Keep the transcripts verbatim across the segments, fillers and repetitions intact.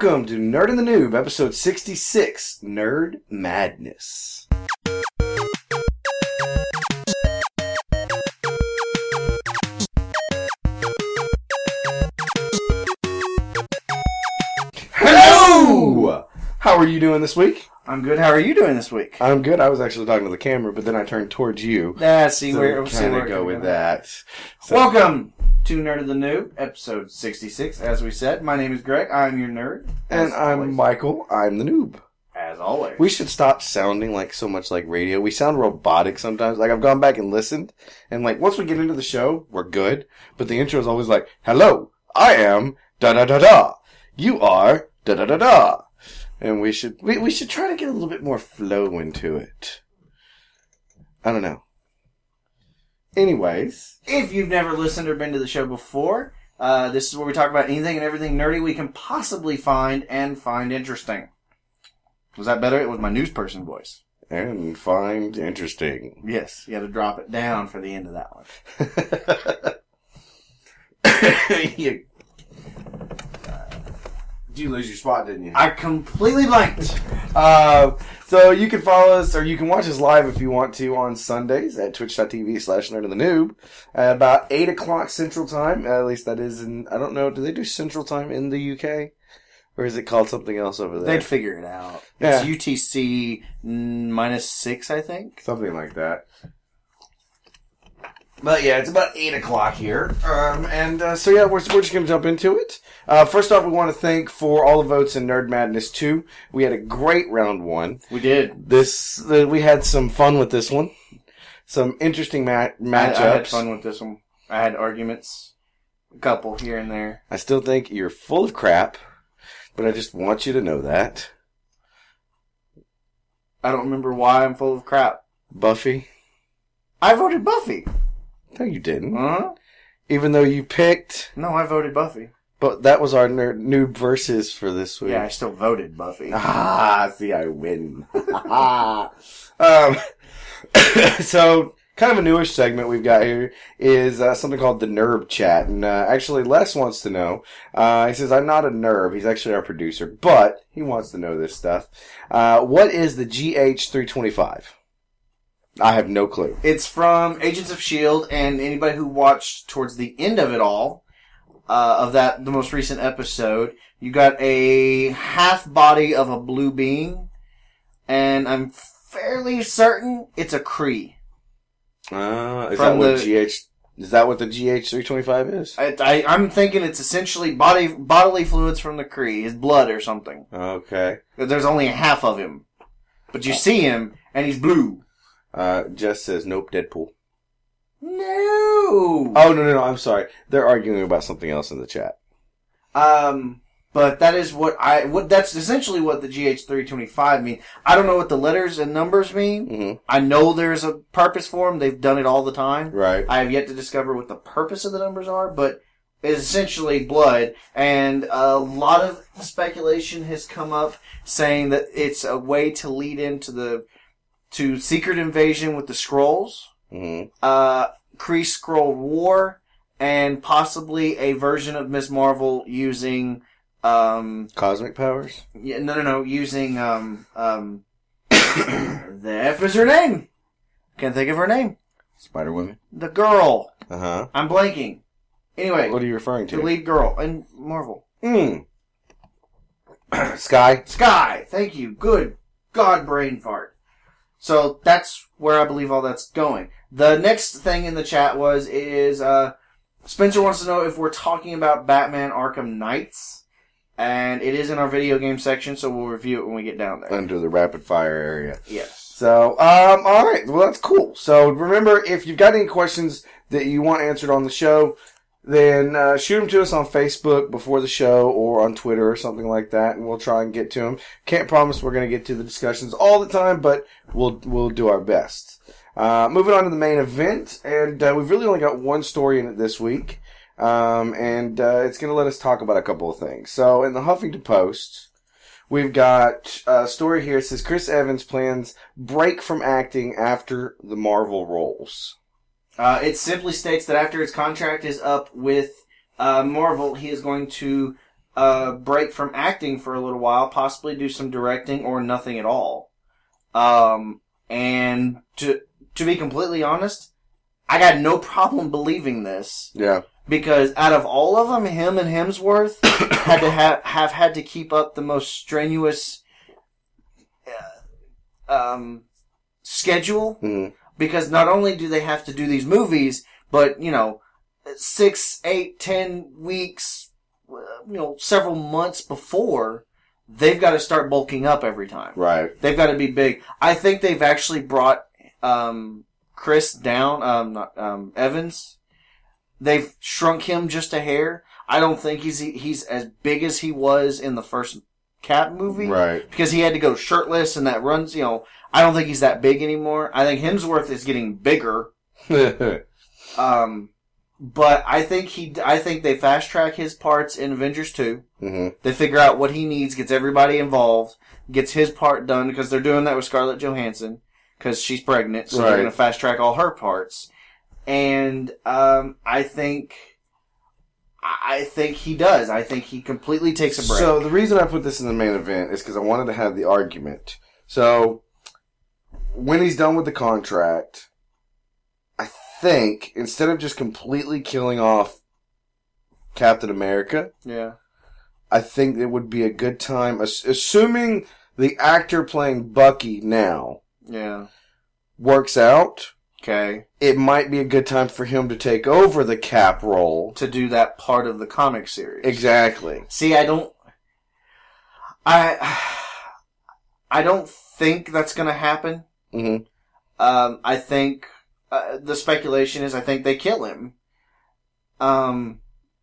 Welcome to Nerd and the Noob, episode sixty-six, Nerd Madness. Hello! How are you doing this week? I'm good. How are you doing this week? I'm good. I was actually talking to the camera, but then I turned towards you. Yeah, see so where see where go with that. So. Welcome to Nerd of the Noob, episode sixty-six. As we said, my name is Greg. I'm your nerd. And I'm always. Michael. I'm the noob. As always. We should stop sounding like so much like radio. We sound robotic sometimes. Like, I've gone back and listened, and like, once we get into the show, we're good. But the intro is always like, hello, I am da-da-da-da. You are da-da-da-da. And we should we, we should try to get a little bit more flow into it. I don't know. Anyways. If you've never listened or been to the show before, uh, this is where we talk about anything and everything nerdy we can possibly find and find interesting. Was that better? It was my news person voice. And find interesting. Yes, you had to drop it down for the end of that one. you, you lose your spot, didn't you? I completely blanked. Uh, so you can follow us, or you can watch us live if you want to on Sundays at twitch.tv slash nerd of the noob at about eight o'clock Central Time. At least that is in, I don't know, do they do Central Time in the U K? Or is it called something else over there? They'd figure it out. Yeah. It's U T C minus six, I think. Something like that. But yeah, it's about eight o'clock here. Um, and uh, so yeah, we're, we're just going to jump into it. Uh, first off, we want to thank for all the votes in Nerd Madness two. We had a great round one. We did. This uh, We had some fun with this one. Some interesting ma- matchups. I, I had fun with this one. I had arguments. A couple here and there. I still think you're full of crap, but I just want you to know that. I don't remember why I'm full of crap. Buffy? I voted Buffy. No, you didn't. Uh-huh. Even though you picked... No, I voted Buffy. But that was our nerd, noob versus for this week. Yeah, I still voted Buffy. Ah, see, I win. um, so, kind of a newish segment we've got here is uh, something called the Nerb Chat. And uh, actually, Les wants to know. Uh, he says, I'm not a nerb. He's actually our producer. But he wants to know this stuff. Uh, what is the G H three twenty-five? I have no clue. It's from Agents of S H I E L D, and anybody who watched towards the end of it all, uh, of that, the most recent episode, you got a half body of a blue being, and I'm fairly certain it's a Kree. Uh, is From that what the- G H, is that what the G H three twenty-five is? I, I, I'm thinking it's essentially body bodily fluids from the Kree, his blood or something. Okay. There's only a half of him, but you see him, and he's blue. Uh, Jess says, nope, Deadpool. No! Oh, no, no, no, I'm sorry. They're arguing about something else in the chat. Um, but that is what I, what, that's essentially what the G H three twenty-five mean. I don't know what the letters and numbers mean. Mm-hmm. I know there's a purpose for them. They've done it all the time. Right. I have yet to discover what the purpose of the numbers are, but it's essentially blood. And a lot of speculation has come up saying that it's a way to lead into the, to Secret Invasion with the Skrulls, Mm-hmm. uh, Kree Skrull War, and possibly a version of Miz Marvel using, um... Cosmic powers? Yeah, no, no, no, using, um, um... the F is her name! Can't think of her name. Spider-Woman? The girl. Uh-huh. I'm blanking. Anyway. What are you referring to? The lead girl in Marvel. Hmm. Sky? Sky! Thank you. Good God, brain fart. So that's where I believe all that's going. The next thing in the chat was, is, uh, Spencer wants to know if we're talking about Batman Arkham Knights. And it is in our video game section, so we'll review it when we get down there. Under the rapid fire area. Yes. So, um, alright. Well, that's cool. So, remember, if you've got any questions that you want answered on the show, then uh, shoot them to us on Facebook before the show or on Twitter or something like that, and we'll try and get to them. Can't promise we're going to get to the discussions all the time, but we'll we'll do our best. Uh, moving on to the main event, and uh, we've really only got one story in it this week, um, and uh, it's going to let us talk about a couple of things. So, in the Huffington Post, we've got a story here. It says Chris Evans plans break from acting after the Marvel roles. Uh, it simply states that after his contract is up with uh, Marvel, he is going to a break from acting for a little while, possibly do some directing or nothing at all. Um, and to to be completely honest, I got no problem believing this. Yeah. Because out of all of them, him and Hemsworth had to have, have had to keep up the most strenuous uh, um, schedule. Mm. Because not only do they have to do these movies, but, you know, six, eight, ten weeks, you know, several months before, they've got to start bulking up every time. Right. They've got to be big. I think they've actually brought um, Chris down, um, not, um, Evans. They've shrunk him just a hair. I don't think he's he's as big as he was in the first Cap movie. Right. Because he had to go shirtless and that runs, you know, I don't think he's that big anymore. I think Hemsworth is getting bigger. um, but I think he, I think they fast track his parts in Avengers two. Mm-hmm. They figure out what he needs, gets everybody involved, gets his part done, because they're doing that with Scarlett Johansson, because she's pregnant, so right. they're going to fast track all her parts. And, um, I think, I think he does. I think he completely takes a break. So the reason I put this in the main event is because I wanted to have the argument. So, when he's done with the contract, I think, instead of just completely killing off Captain America, yeah, I think it would be a good time, assuming the actor playing Bucky now yeah, works out, okay, it might be a good time for him to take over the Cap role. to do that part of the comic series. Exactly. See, I don't, I, I don't think that's going to happen. Mm-hmm. Um, I think uh, the speculation is I think they kill him. Um,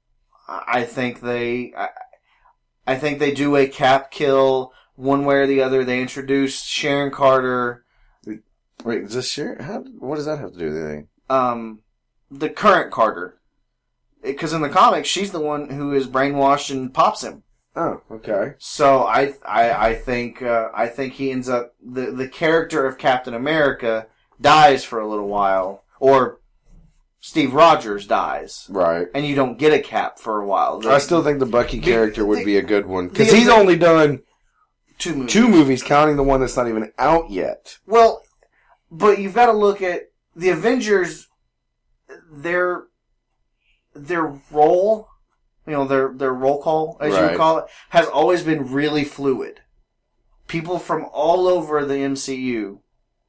I think they, I, I think they do a Cap kill one way or the other. They introduce Sharon Carter. Wait, is this Sharon? How, what does that have to do with anything? Um, the current Carter, because in the comics she's the one who is brainwashed and pops him. Oh, okay. So I, I, I think, uh, I think he ends up the the character of Captain America dies for a little while, or Steve Rogers dies, Right. and you don't get a Cap for a while. The, I still think the Bucky character the, would the, be a good one because the, he's only done two movies. two movies, counting the one that's not even out yet. Well, but you've got to look at the Avengers. Their their role. You know, their their roll call, as you Right. would call it, has always been really fluid. People from all over the M C U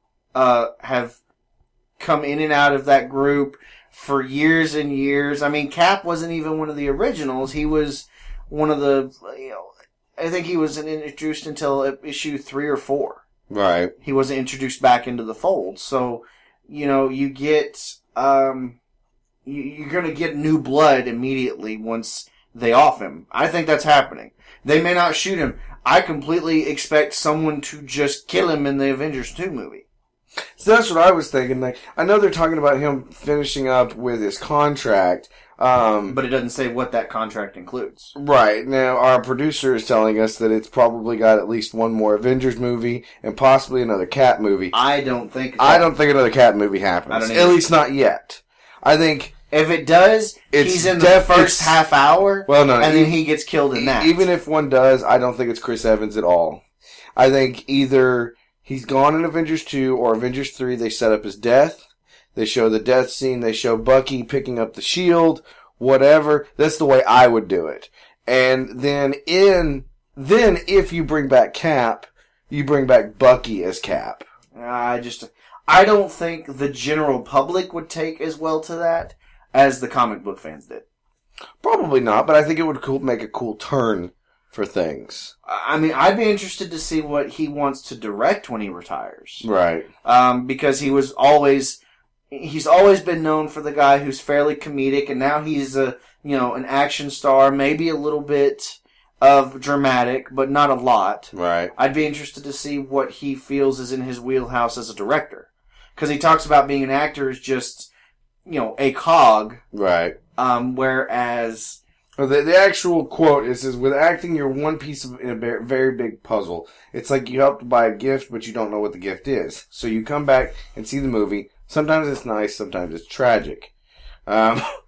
uh, have come in and out of that group for years and years. I mean, Cap wasn't even one of the originals. He was one of the, you know, I think he wasn't introduced until issue three or four. Right. He wasn't introduced back into the fold. So, you know, you get, um, you, you're going to get new blood immediately once they off him. I think that's happening. They may not shoot him. I completely expect someone to just kill him in the Avengers two movie. So that's what I was thinking. Like, I know they're talking about him finishing up with his contract. Um, But it doesn't say what that contract includes. right. Now, our producer is telling us that it's probably got at least one more Avengers movie and possibly another Cap movie. I don't think... I don't think another Cap movie happens. I don't At either. least not yet. I think... If it does, It's he's in def- the first it's- half hour, Well, no, and e- then he gets killed in that. Even if one does, I don't think it's Chris Evans at all. I think either he's gone in Avengers two or Avengers three, they set up his death. They show the death scene. They show Bucky picking up the shield, whatever. That's the way I would do it. And then in, then if you bring back Cap, you bring back Bucky as Cap. I just, I don't think the general public would take as well to that as the comic book fans did. Probably not, but I think it would cool, make a cool turn for things. I mean, I'd be interested to see what he wants to direct when he retires. Right. Um, because he was always, he's always been known for the guy who's fairly comedic, and now he's a, you know, an action star, maybe a little bit of dramatic, but not a lot. Right. I'd be interested to see what he feels is in his wheelhouse as a director. Because he talks about being an actor is just, you know, a cog. Right. Um, whereas... Well, the, the actual quote is, is, with acting, you're one piece of in a very, very big puzzle. It's like you help to buy a gift, but you don't know what the gift is. So you come back and see the movie. Sometimes it's nice, sometimes it's tragic. Um,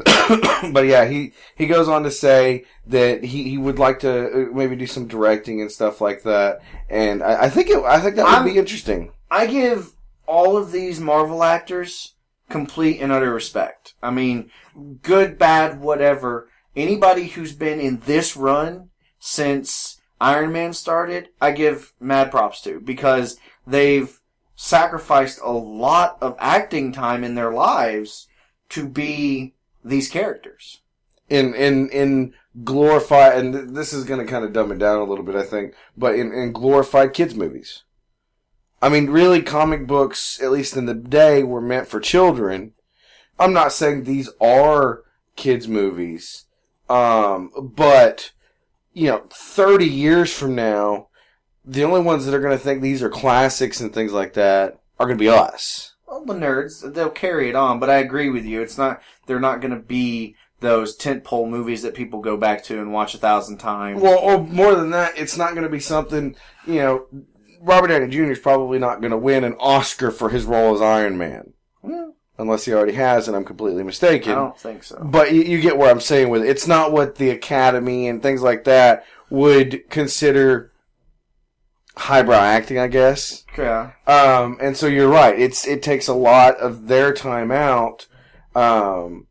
But yeah, he, he goes on to say that he, he would like to maybe do some directing and stuff like that. And I, I think it, I think that would I'm, be interesting. I give all of these Marvel actors complete and utter respect. I mean, good, bad, whatever. Anybody who's been in this run since Iron Man started, I give mad props to, because they've sacrificed a lot of acting time in their lives to be these characters. In, in, in glorified, and this is going to kind of dumb it down a little bit, I think, but in, in glorified kids movies. I mean, really, comic books, at least in the day, were meant for children. I'm not saying these are kids movies, um, but, you know, thirty years from now, the only ones that are going to think these are classics and things like that are going to be us. Well, the nerds, they'll carry it on, but I agree with you. It's not, they're not going to be those tentpole movies that people go back to and watch a thousand times. Well, or more than that, it's not going to be something, you know, Robert Downey Junior is probably not going to win an Oscar for his role as Iron Man. Yeah. Unless he already has, and I'm completely mistaken. I don't think so. But you, you get what I'm saying with it. It's not what the Academy and things like that would consider highbrow acting, I guess. Yeah. Um, and so you're right. It's it takes a lot of their time out. Um,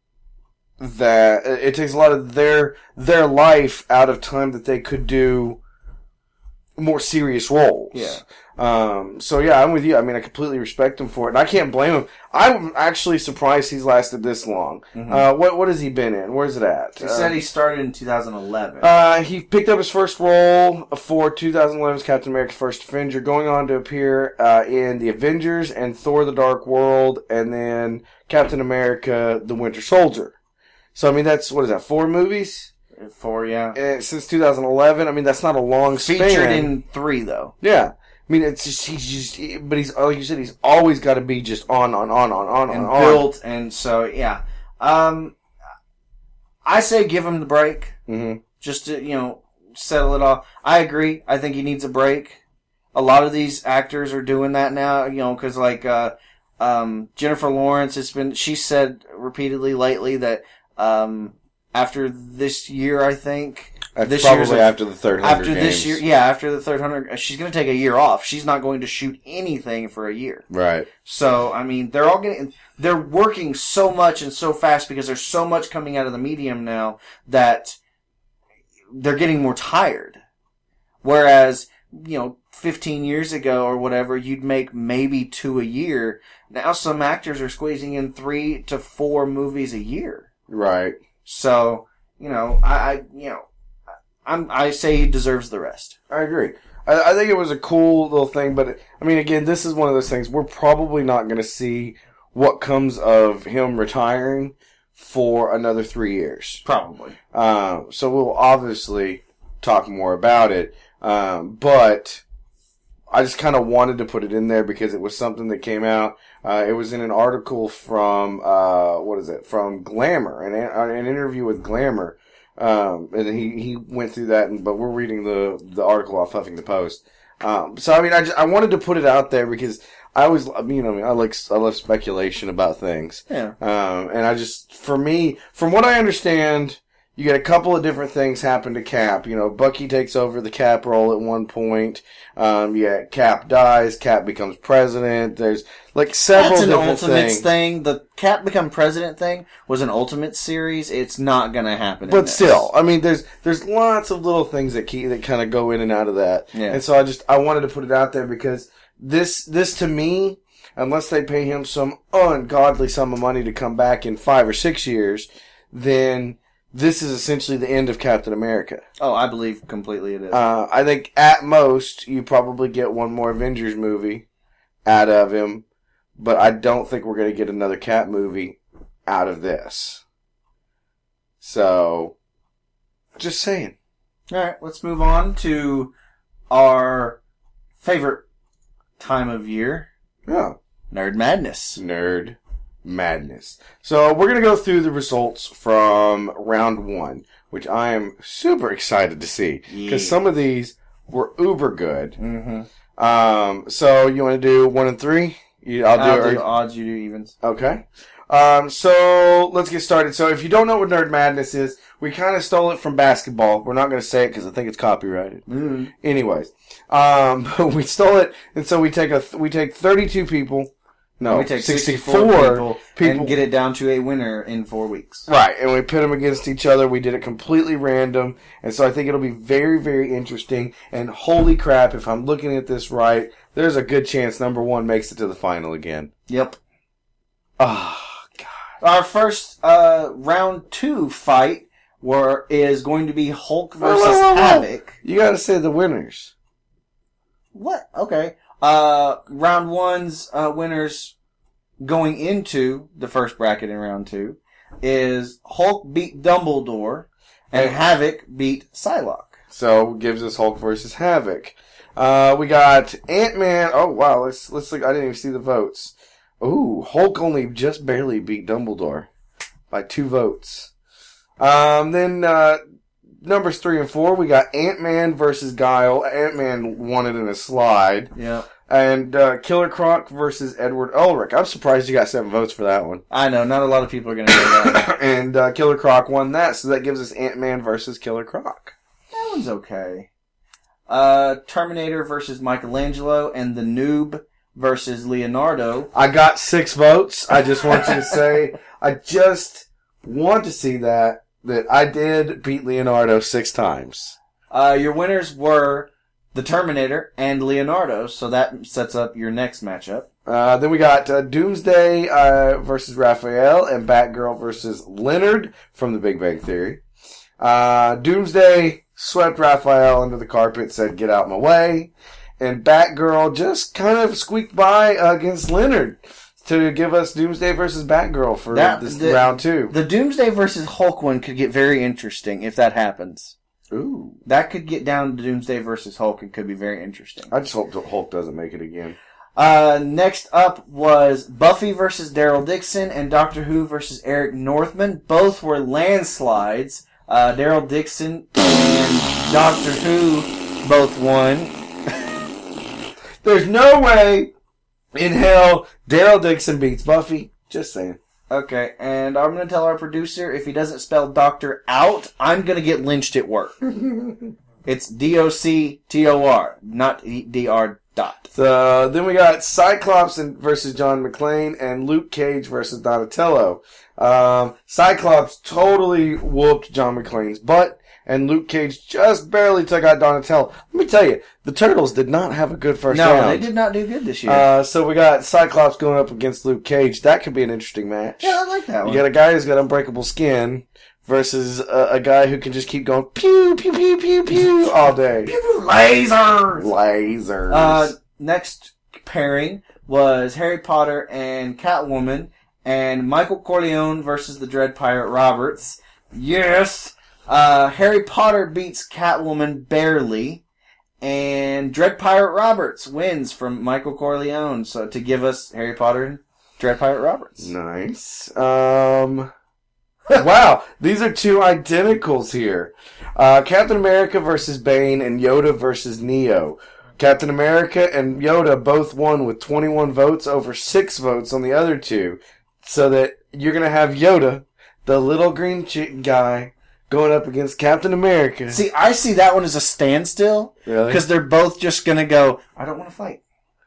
that it takes a lot of their their life out of time that they could do more serious roles. Yeah. Um, so yeah, I'm with you. I mean, I completely respect him for it, and I can't blame him. I'm actually surprised he's lasted this long. Mm-hmm. Uh, what what has he been in? Where's it at? He uh, said he started in two thousand eleven. Uh, he picked up his first role for twenty eleven's Captain America's First Avenger, going on to appear uh, in The Avengers and Thor: The Dark World, and then Captain America: The Winter Soldier. So I mean, that's what is that? Four movies? Four, yeah. Uh, since two thousand eleven. I mean, that's not a long span. Featured in three, though. Yeah. I mean, it's just, he's just, but he's, like you said, he's always got to be just on, on, on, on, on, and on. built, and so, yeah. Um, I say give him the break. Mm-hmm. Just to, you know, settle it off. I agree. I think he needs a break. A lot of these actors are doing that now, you know, because, like, uh, um, Jennifer Lawrence has been, she said repeatedly lately that, um, after this year, I think, this probably after the third hundred after games. this year, yeah, after the third hundred, she's going to take a year off. She's not going to shoot anything for a year. Right. So, I mean, they're all getting, they're working so much and so fast because there's so much coming out of the medium now that they're getting more tired. Whereas, you know, fifteen years ago or whatever, you'd make maybe two a year. Now some actors are squeezing in three to four movies a year. Right. So, you know, I, I you know, I'm, I say he deserves the rest. I agree. I, I think it was a cool little thing, but I mean, again, this is one of those things we're probably not going to see what comes of him retiring for another three years. Probably. Uh, so we'll obviously talk more about it, um, but I just kind of wanted to put it in there because it was something that came out. Uh, it was in an article from, uh, what is it, from Glamour, an, an interview with Glamour. Um, and he, he went through that, and, but we're reading the, the article off Huffington Post. Um, so I mean, I just, I wanted to put it out there because I always, you know, I like, I love speculation about things. Yeah. Um, and I just, for me, from what I understand, you get a couple of different things happen to Cap. You know, Bucky takes over the Cap role at one point. Um, yeah, Cap dies. Cap becomes president. There's like several That's an different Ultimates things. thing. The Cap become president thing was an Ultimate series. It's not going to happen. in But this. still, I mean, there's there's lots of little things that key, that kind of go in and out of that. Yeah. And so I just I wanted to put it out there because this this to me, unless they pay him some ungodly sum of money to come back in five or six years, then this is essentially the end of Captain America. Oh, I believe completely it is. Uh, I think at most you probably get one more Avengers movie out of him, but I don't think we're going to get another Cap movie out of this. So, just saying. All right, let's move on to our favorite time of year, Yeah. Nerd Madness. Nerd Madness. So we're going to go through the results from round one, which I am super excited to see. Because Yeah. some of these were uber good. Mm-hmm. Um, so you want to do one and three? You, I'll do I'll it. do odds, you do evens. Okay. Um, so let's get started. So if you don't know what Nerd Madness is, we kind of stole it from basketball. We're not going to say it because I think it's copyrighted. Mm-hmm. Anyways, um, we stole it, and so we take a we take thirty-two people. No, we take sixty-four, sixty-four people, people and get it down to a winner in four weeks. Right, and we pit them against each other. We did it completely random, and so I think it'll be very, very interesting. And holy crap, if I'm looking at this right, there's a good chance number one makes it to the final again. Yep. Oh, God. Our first uh, round two fight were, is going to be Hulk versus whoa, whoa, whoa. Havoc. You gotta say the winners. What? Okay. Uh, round one's uh, winners going into the first bracket in round two is Hulk beat Dumbledore and Hey. Havoc beat Psylocke. So gives us Hulk versus Havoc. Uh, we got Ant-Man. Oh wow, let's let's look. I didn't even see the votes. Ooh, Hulk only just barely beat Dumbledore by two votes. Um, then uh, numbers three and four, we got Ant-Man versus Guile. Ant-Man won it in a slide. Yeah. And uh, Killer Croc versus Edward Ulrich. I'm surprised you got seven votes for that one. I know, not a lot of people are going to know that. And uh, Killer Croc won that, so that gives us Ant-Man versus Killer Croc. That one's okay. Uh, Terminator versus Michelangelo and the Noob versus Leonardo. I got six votes. I just want you to say, I just want to see that, that I did beat Leonardo six times. Uh, your winners were the Terminator and Leonardo, so that sets up your next matchup. Uh, then we got uh, Doomsday uh, versus Raphael and Batgirl versus Leonard from The Big Bang Theory. Uh, Doomsday swept Raphael under the carpet, said, "Get out my way." And Batgirl just kind of squeaked by uh, against Leonard to give us Doomsday versus Batgirl for That- this the- round two. The Doomsday versus Hulk one could get very interesting if that happens. Ooh. That could get down to Doomsday versus Hulk and could be very interesting. I just hope Hulk doesn't make it again. Uh, next up was Buffy versus Daryl Dixon and Doctor Who versus Eric Northman. Both were landslides. Uh, Daryl Dixon and Doctor Who both won. There's no way in hell Daryl Dixon beats Buffy. Just saying. Okay, and I'm going to tell our producer, if he doesn't spell doctor out, I'm going to get lynched at work. It's D O C T O R, not D R dot. So then we got Cyclops and versus John McClane and Luke Cage versus Donatello. Um, Cyclops totally whooped John McClane's butt, and Luke Cage just barely took out Donatello. Let me tell you, the Turtles did not have a good first No, round. they did not do good this year. Uh, so we got Cyclops going up against Luke Cage. That could be an interesting match. yeah, I like that You one. got a guy who's got unbreakable skin versus a, a guy who can just keep going pew, pew, pew, pew, pew all day. Lasers! Lasers. Uh, next pairing was Harry Potter and Catwoman, and Michael Corleone versus the Dread Pirate Roberts. Yes! Uh, Harry Potter beats Catwoman barely, and Dread Pirate Roberts wins from Michael Corleone, so to give us Harry Potter and Dread Pirate Roberts. Nice. Um, wow, these are two identicals here. Uh, Captain America versus Bane and Yoda versus Neo. Captain America and Yoda both won with twenty-one votes over six votes on the other two. So that you're going to have Yoda, the little green chick guy, going up against Captain America. See, I see that one as a standstill, Really? because they're both just gonna go, I don't want to fight.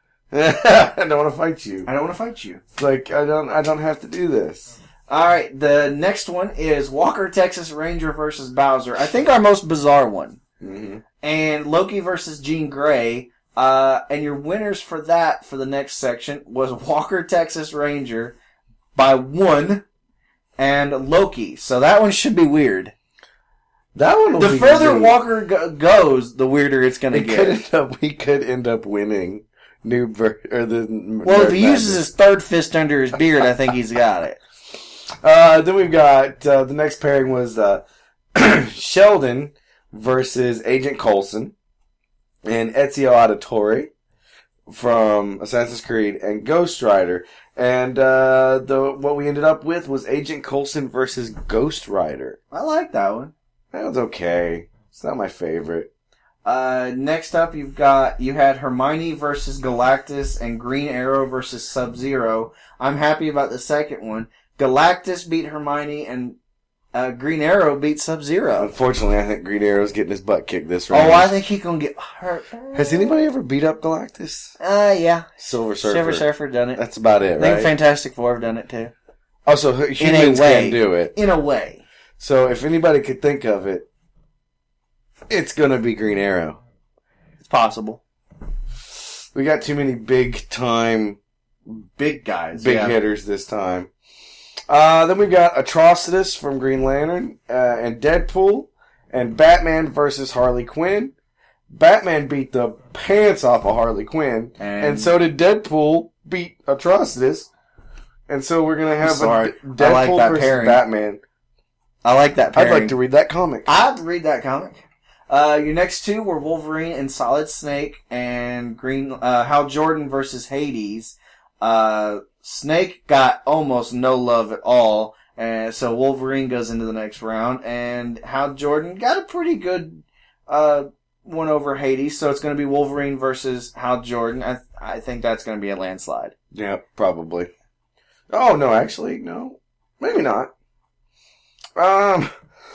I don't want to fight you. I don't want to fight you. It's like, I don't, I don't have to do this. Alright, the next one is Walker, Texas Ranger versus Bowser. I think our most bizarre one. Mm-hmm. And Loki versus Jean Grey. Uh, and your winners for that, for the next section, was Walker, Texas Ranger by one, and Loki. So that one should be weird. That one will The be further great. Walker go- goes, the weirder it's gonna It get. could end up, we could end up winning. New ver- or the Well, if he uses his third fist under his beard, I think he's got it. Uh, then we've got, uh, the next pairing was, uh, Sheldon versus Agent Coulson and Ezio Auditore from Assassin's Creed and Ghost Rider. And, uh, the, what we ended up with was Agent Coulson versus Ghost Rider. I like that one. That was okay. It's not my favorite. Uh, next up, you've got, you had Hermione versus Galactus and Green Arrow versus Sub-Zero. I'm happy about the second one. Galactus beat Hermione, and uh, Green Arrow beat Sub-Zero. Unfortunately, I think Green Arrow's getting his butt kicked this round. Oh, I think he's gonna get hurt. Has anybody ever beat up Galactus? Uh, yeah. Silver Surfer. Silver Surfer done it. That's about it, I think right? Fantastic Four have done it too. Also, humans way. can do it. In a way. So if anybody could think of it, it's gonna be Green Arrow. It's possible. We got too many big time, Big guys. big yeah. hitters this time. Uh, then we got Atrocitus from Green Lantern, uh, and Deadpool, and Batman versus Harley Quinn. Batman beat the pants off of Harley Quinn, and, And- so did Deadpool beat Atrocitus. And so we're gonna have a sorry. D- I like Deadpool that versus pairing. Batman. I like that pairing. I'd like to read that comic. I'd read that comic. Uh, your next two were Wolverine and Solid Snake, and Green uh, Hal Jordan versus Hades. Uh, Snake got almost no love at all, and so Wolverine goes into the next round, and Hal Jordan got a pretty good uh, one over Hades, so it's going to be Wolverine versus Hal Jordan. I, th- I think that's going to be a landslide. Yeah, probably. Oh, no, actually, no. Maybe not. Um,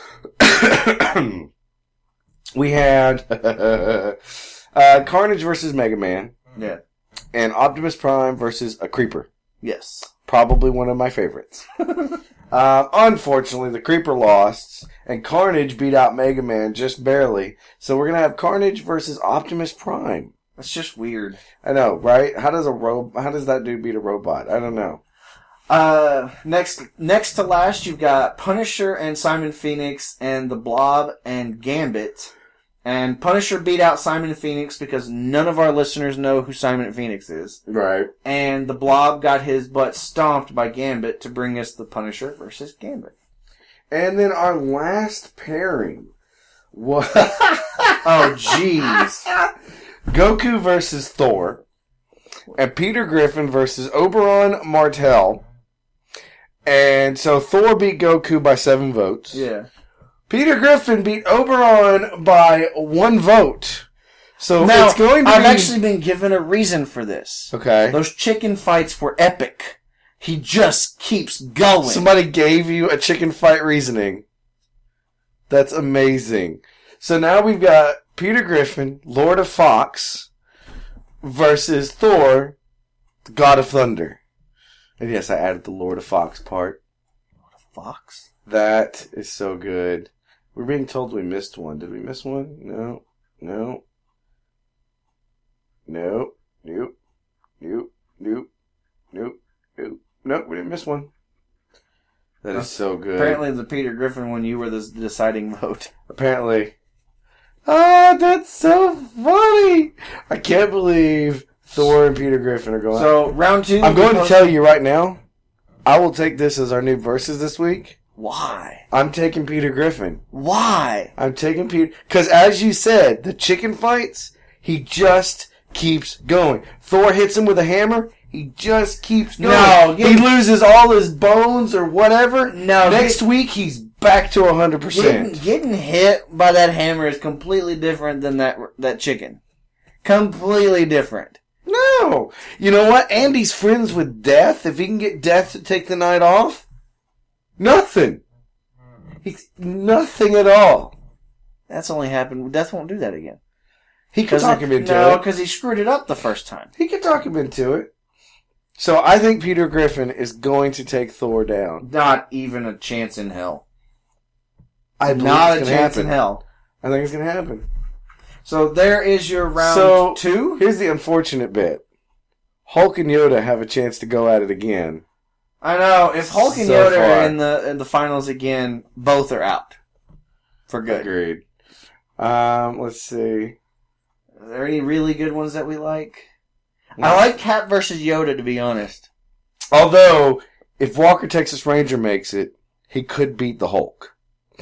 we had uh, Carnage versus Mega Man, Yeah. and Optimus Prime versus a Creeper. Yes. Probably one of my favorites. uh, unfortunately, the Creeper lost, and Carnage beat out Mega Man just barely. So we're gonna have Carnage versus Optimus Prime. That's just weird. I know, right? How does a ro- How does that dude beat a robot? I don't know. Uh, next, next to last, you've got Punisher and Simon Phoenix and the Blob and Gambit. And Punisher beat out Simon Phoenix because none of our listeners know who Simon Phoenix is. Right. And the Blob got his butt stomped by Gambit to bring us the Punisher versus Gambit. And then our last pairing was Oh, jeez. Goku versus Thor, and Peter Griffin versus Oberon Martell. And so Thor beat Goku by seven votes. Yeah. Peter Griffin beat Oberon by one vote. So Now, it's going to I've be... actually been given a reason for this. Okay. Those chicken fights were epic. He just keeps going. Somebody gave you a chicken fight reasoning. That's amazing. So now we've got Peter Griffin, Lord of Fox, versus Thor, the God of Thunder. And yes, I added the Lord of Fox part. Fox? That is so good. We're being told we missed one. Did we miss one? No. No. No. Nope. Nope. Nope. Nope. Nope. Nope. We didn't miss one. That is so good. Apparently the Peter Griffin one, you were the deciding vote. Apparently. Ah, that's so funny. I can't believe Thor and Peter Griffin are going. So, round two... I'm going to post- tell you right now, I will take this as our new verses this week. Why? I'm taking Peter Griffin. Why? I'm taking Peter... Because as you said, the chicken fights, he just keeps going. Thor hits him with a hammer, he just keeps going. No, he get- loses all his bones or whatever. No, Next get- week, he's back to one hundred Getting, percent. getting hit by that hammer is completely different than that that chicken. Completely different. No. You know what? Andy's friends with Death. If he can get Death to take the night off, nothing. He's nothing at all. That's only happened... Death won't do that again. He could talk him into no, it. because he screwed it up the first time. He could talk him into it. So I think Peter Griffin is going to take Thor down. Not even a chance in hell. I believe Not a it's chance gonna happen. in hell. I think it's going to happen. So there is your round So two. here's the unfortunate bit. Hulk and Yoda have a chance to go at it again. I know. If Hulk and So Yoda far. are in the in the finals again, both are out for good. Agreed. Um, let's see. Are there any really good ones that we like? I like Cap versus Yoda, to be honest. Although, if Walker Texas Ranger makes it, he could beat the Hulk.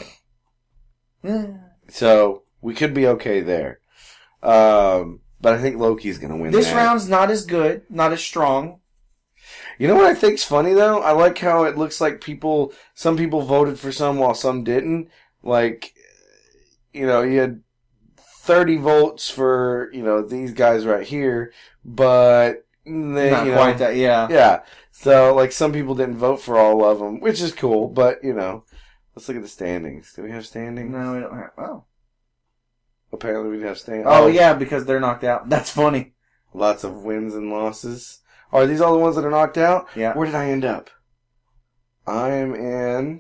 Hmm. So, we could be okay there. Um, but I think Loki's going to win This that. round's not as good, not as strong. You know what I think's funny, though? I like how it looks like people, some people voted for some while some didn't. Like, you know, you had thirty votes for, you know, these guys right here, but, they, Not you know, quite that, yeah. Yeah. So, like, some people didn't vote for all of them, which is cool, but, you know, let's look at the standings. Do we have standings? No, we don't have. Oh. Apparently we have standings. Oh, yeah, because they're knocked out. That's funny. Lots of wins and losses. Are these all the ones that are knocked out? Yeah. Where did I end up? I am in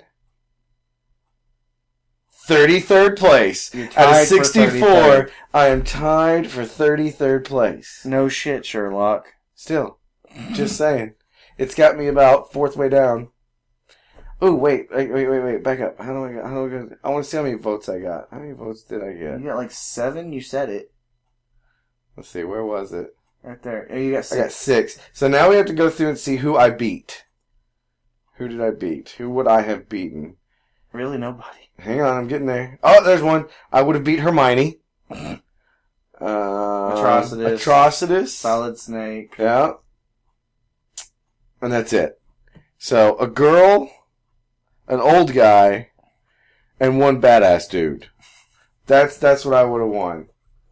thirty-third place. You're Out of tied for sixty-four, thirty-third. I am tied for thirty-third place. No shit, Sherlock. Still, just saying. It's got me about fourth way down. Oh, wait, wait, wait, wait, wait, back up. How do I, how do I go? I want to see how many votes I got. How many votes did I get? You got like seven? You said it. Let's see, where was it? Right there. Oh, you got I six. got six. So now we have to go through and see who I beat. Who did I beat? Who would I have beaten? Really, nobody. Hang on, I'm getting there. Oh, there's one. I would have beat Hermione. Uh, Atrocitus. Atrocitus. Solid Snake. Yeah. And that's it. So, a girl, an old guy, and one badass dude. That's that's what I would have won.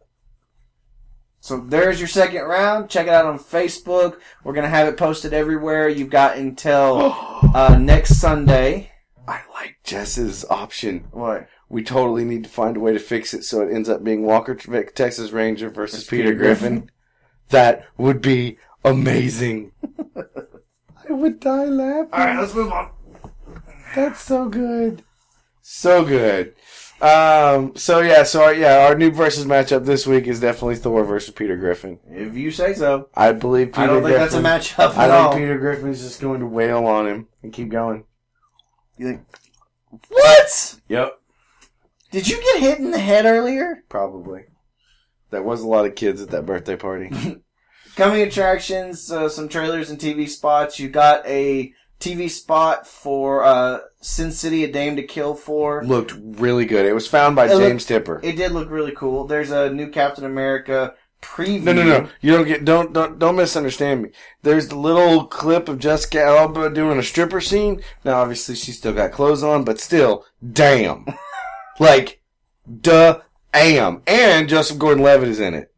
So there's your second round. Check it out on Facebook. We're going to have it posted everywhere. You've got until uh, next Sunday. I like Jess's option. What? We totally need to find a way to fix it so it ends up being Walker Texas Ranger versus That's Peter, Peter Griffin. Griffin. That would be amazing. I would die laughing. All right, let's move on. That's so good. So good. Um, so yeah, so our, yeah, our new versus matchup this week is definitely Thor versus Peter Griffin. If you say so. I believe Peter I don't think Griffin, that's a matchup I at think all. Peter Griffin's just going to wail on him and keep going. You think, what? Yep. Did you get hit in the head earlier? Probably. There was a lot of kids at that birthday party. Coming attractions, uh, some trailers and T V spots. You got a T V spot for uh, Sin City: A Dame to Kill For. Looked really good. It was found by It James looked- Tipper. It did look really cool. There's a new Captain America preview. No, no, no. You don't get don't don't don't misunderstand me. There's the little clip of Jessica Alba doing a stripper scene. Now, obviously, she's still got clothes on, but still, damn, like, duh, am, and Joseph Gordon-Levitt is in it.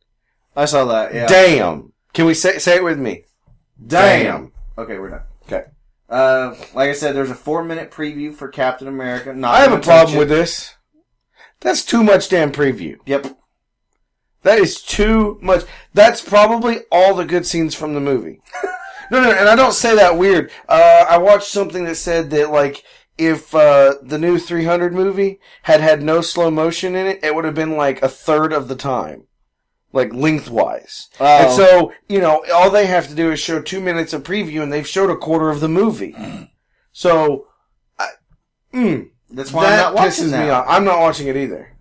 I saw that, yeah. Damn. Can we say say it with me? Damn. Okay, we're done. Okay. Uh, like I said, there's a four minute preview for Captain America. Not I have a gonna touch problem it. with this. That's too much damn preview. Yep. That is too much. That's probably all the good scenes from the movie. No, no, and I don't say that weird. Uh, I watched something that said that, like, if uh, the new three hundred movie had had no slow motion in it, it would have been, like, a third of the time. Like, lengthwise. Oh. And so, you know, all they have to do is show two minutes of preview, and they've showed a quarter of the movie. So, I, mm, That's why that I'm not watching pisses that. me off. I'm not watching it either.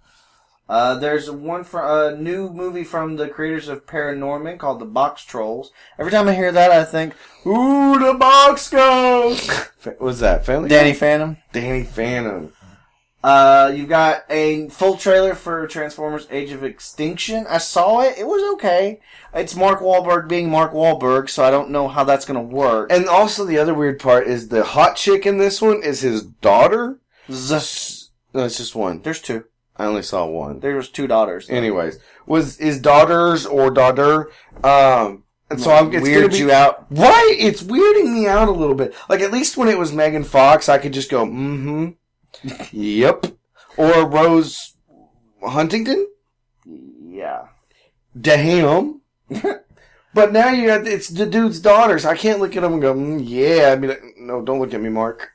Uh, there's one from a new movie from the creators of Paranorman called The Box Trolls. Every time I hear that, I think, "Ooh, the box goes." What's that? Family? Danny Phantom. Danny Phantom. Uh, you've got a full trailer for Transformers: Age of Extinction. I saw it. It was okay. It's Mark Wahlberg being Mark Wahlberg, so I don't know how that's going to work. And also the other weird part is the hot chick in this one is his daughter. Z- No, it's just one. There's two. I only saw one. There was two daughters. Anyways, was his daughters or daughter? Um, and so I'm it's Weird gonna be, you out. right. It's weirding me out a little bit. Like at least when it was Megan Fox, I could just go, mm-hmm, yep, or Rose Huntington. Yeah. Damn. But now you got it's the dude's daughters. I can't look at them and go, mm, yeah. I mean, no, don't look at me, Mark.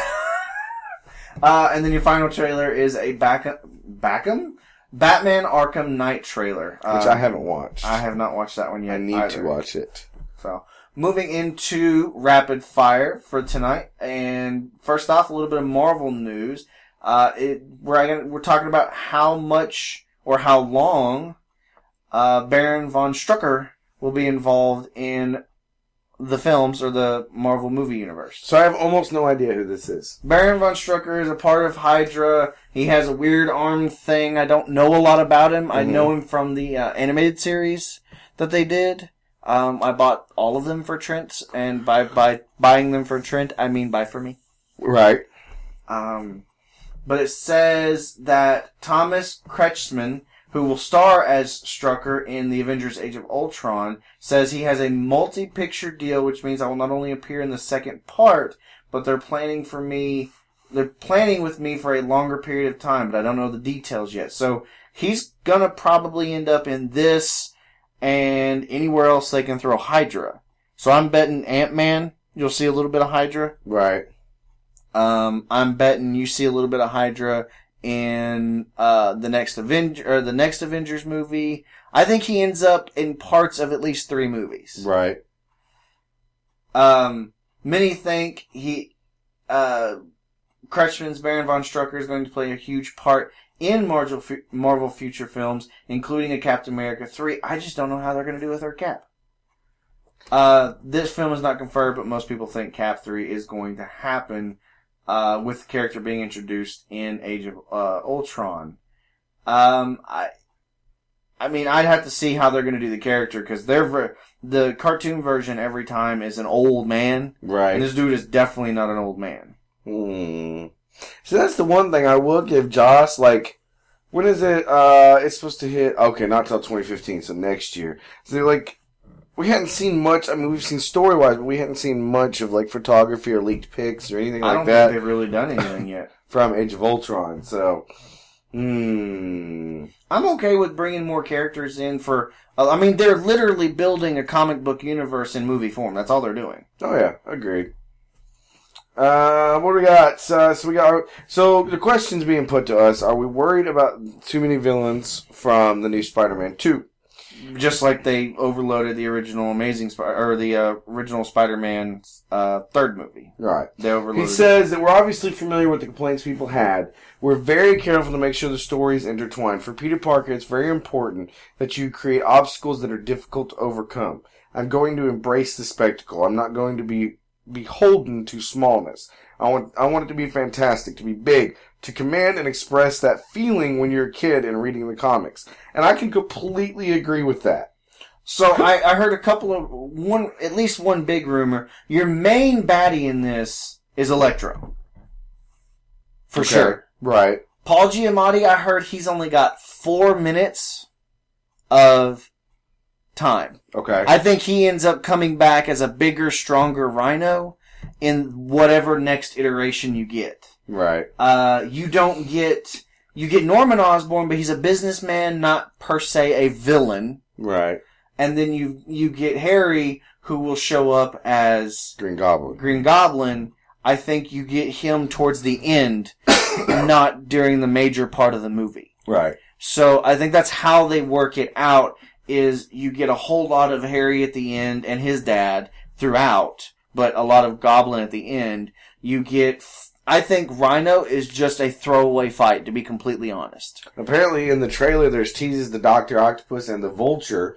Uh, and then your final trailer is a Backham, Backham? Batman Arkham Knight trailer. Which Uh, I haven't watched. I have not watched that one yet. I need either. to watch it. So, moving into rapid fire for tonight, and first off, a little bit of Marvel news. Uh, it, we're gonna, we're talking about how much or how long uh, Baron von Strucker will be involved in the films or the Marvel movie universe. So I have almost no idea who this is. Baron von Strucker is a part of Hydra. He has a weird arm thing. I don't know a lot about him. I Mhm. know him from the uh, animated series that they did. Um, I bought all of them for Trent, and by by buying them for Trent, I mean buy for me. Right. Um, but it says that Thomas Kretschmann who will star as Strucker in the Avengers Age of Ultron, says he has a multi-picture deal, which means I will not only appear in the second part, but they're planning for me, they're planning with me for a longer period of time, but I don't know the details yet. So he's gonna probably end up in this and anywhere else they can throw Hydra. So I'm betting Ant-Man, you'll see a little bit of Hydra. Right. Um, I'm betting you see a little bit of Hydra in uh, the next Avenger or the next Avengers movie. I think he ends up in parts of at least three movies. Right. Um, many think he, uh, Kretschmann's Baron von Strucker is going to play a huge part in Marvel Marvel future films, including a Captain America three. I just don't know how they're going to do with our Cap. Uh, this film is not confirmed, but most people think Cap three is going to happen, uh, with the character being introduced in Age of, uh, Ultron. Um, I, I mean, I'd have to see how they're going to do the character, because they're, ver- the cartoon version every time is an old man. Right. And this dude is definitely not an old man. Hmm. So that's the one thing I will give Joss, like, when is it, uh, it's supposed to hit, okay, not till twenty fifteen, so next year. So, like, we hadn't seen much, I mean, we've seen story-wise, but we hadn't seen much of, like, photography or leaked pics or anything I like don't that. think they've really done anything yet. From Age of Ultron, so, hmm. I'm okay with bringing more characters in for, uh, I mean, they're literally building a comic book universe in movie form. That's all they're doing. Oh, yeah, agreed. Uh, what do we got? So, so we got, so the question's being put to us, are we worried about too many villains from the new Spider-Man two? Just like they overloaded the original Amazing Sp- or the uh, original Spider-Man uh, third movie. Right. They overloaded. He says that we're obviously familiar with the complaints people had. We're very careful to make sure the story is intertwined. For Peter Parker, it's very important that you create obstacles that are difficult to overcome. I'm going to embrace the spectacle. I'm not going to be beholden to smallness. I want I want it to be fantastic, to be big, to command and express that feeling when you're a kid and reading the comics. And I can completely agree with that. So I, I heard a couple of one at least one big rumor. Your main baddie in this is Electro. For Okay. sure. Right. Paul Giamatti, I heard he's only got four minutes of time. Okay. I think he ends up coming back as a bigger, stronger Rhino in whatever next iteration you get. Right. Uh, you don't get, you get Norman Osborn, but he's a businessman, not per se a villain. Right. And then you, you get Harry, who will show up as Green Goblin. Green Goblin. I think you get him towards the end, not during the major part of the movie. Right. So I think that's how they work it out, is you get a whole lot of Harry at the end and his dad throughout, but a lot of Goblin at the end. You get, I think Rhino is just a throwaway fight, to be completely honest. Apparently in the trailer there's teases the Doctor Octopus and the Vulture.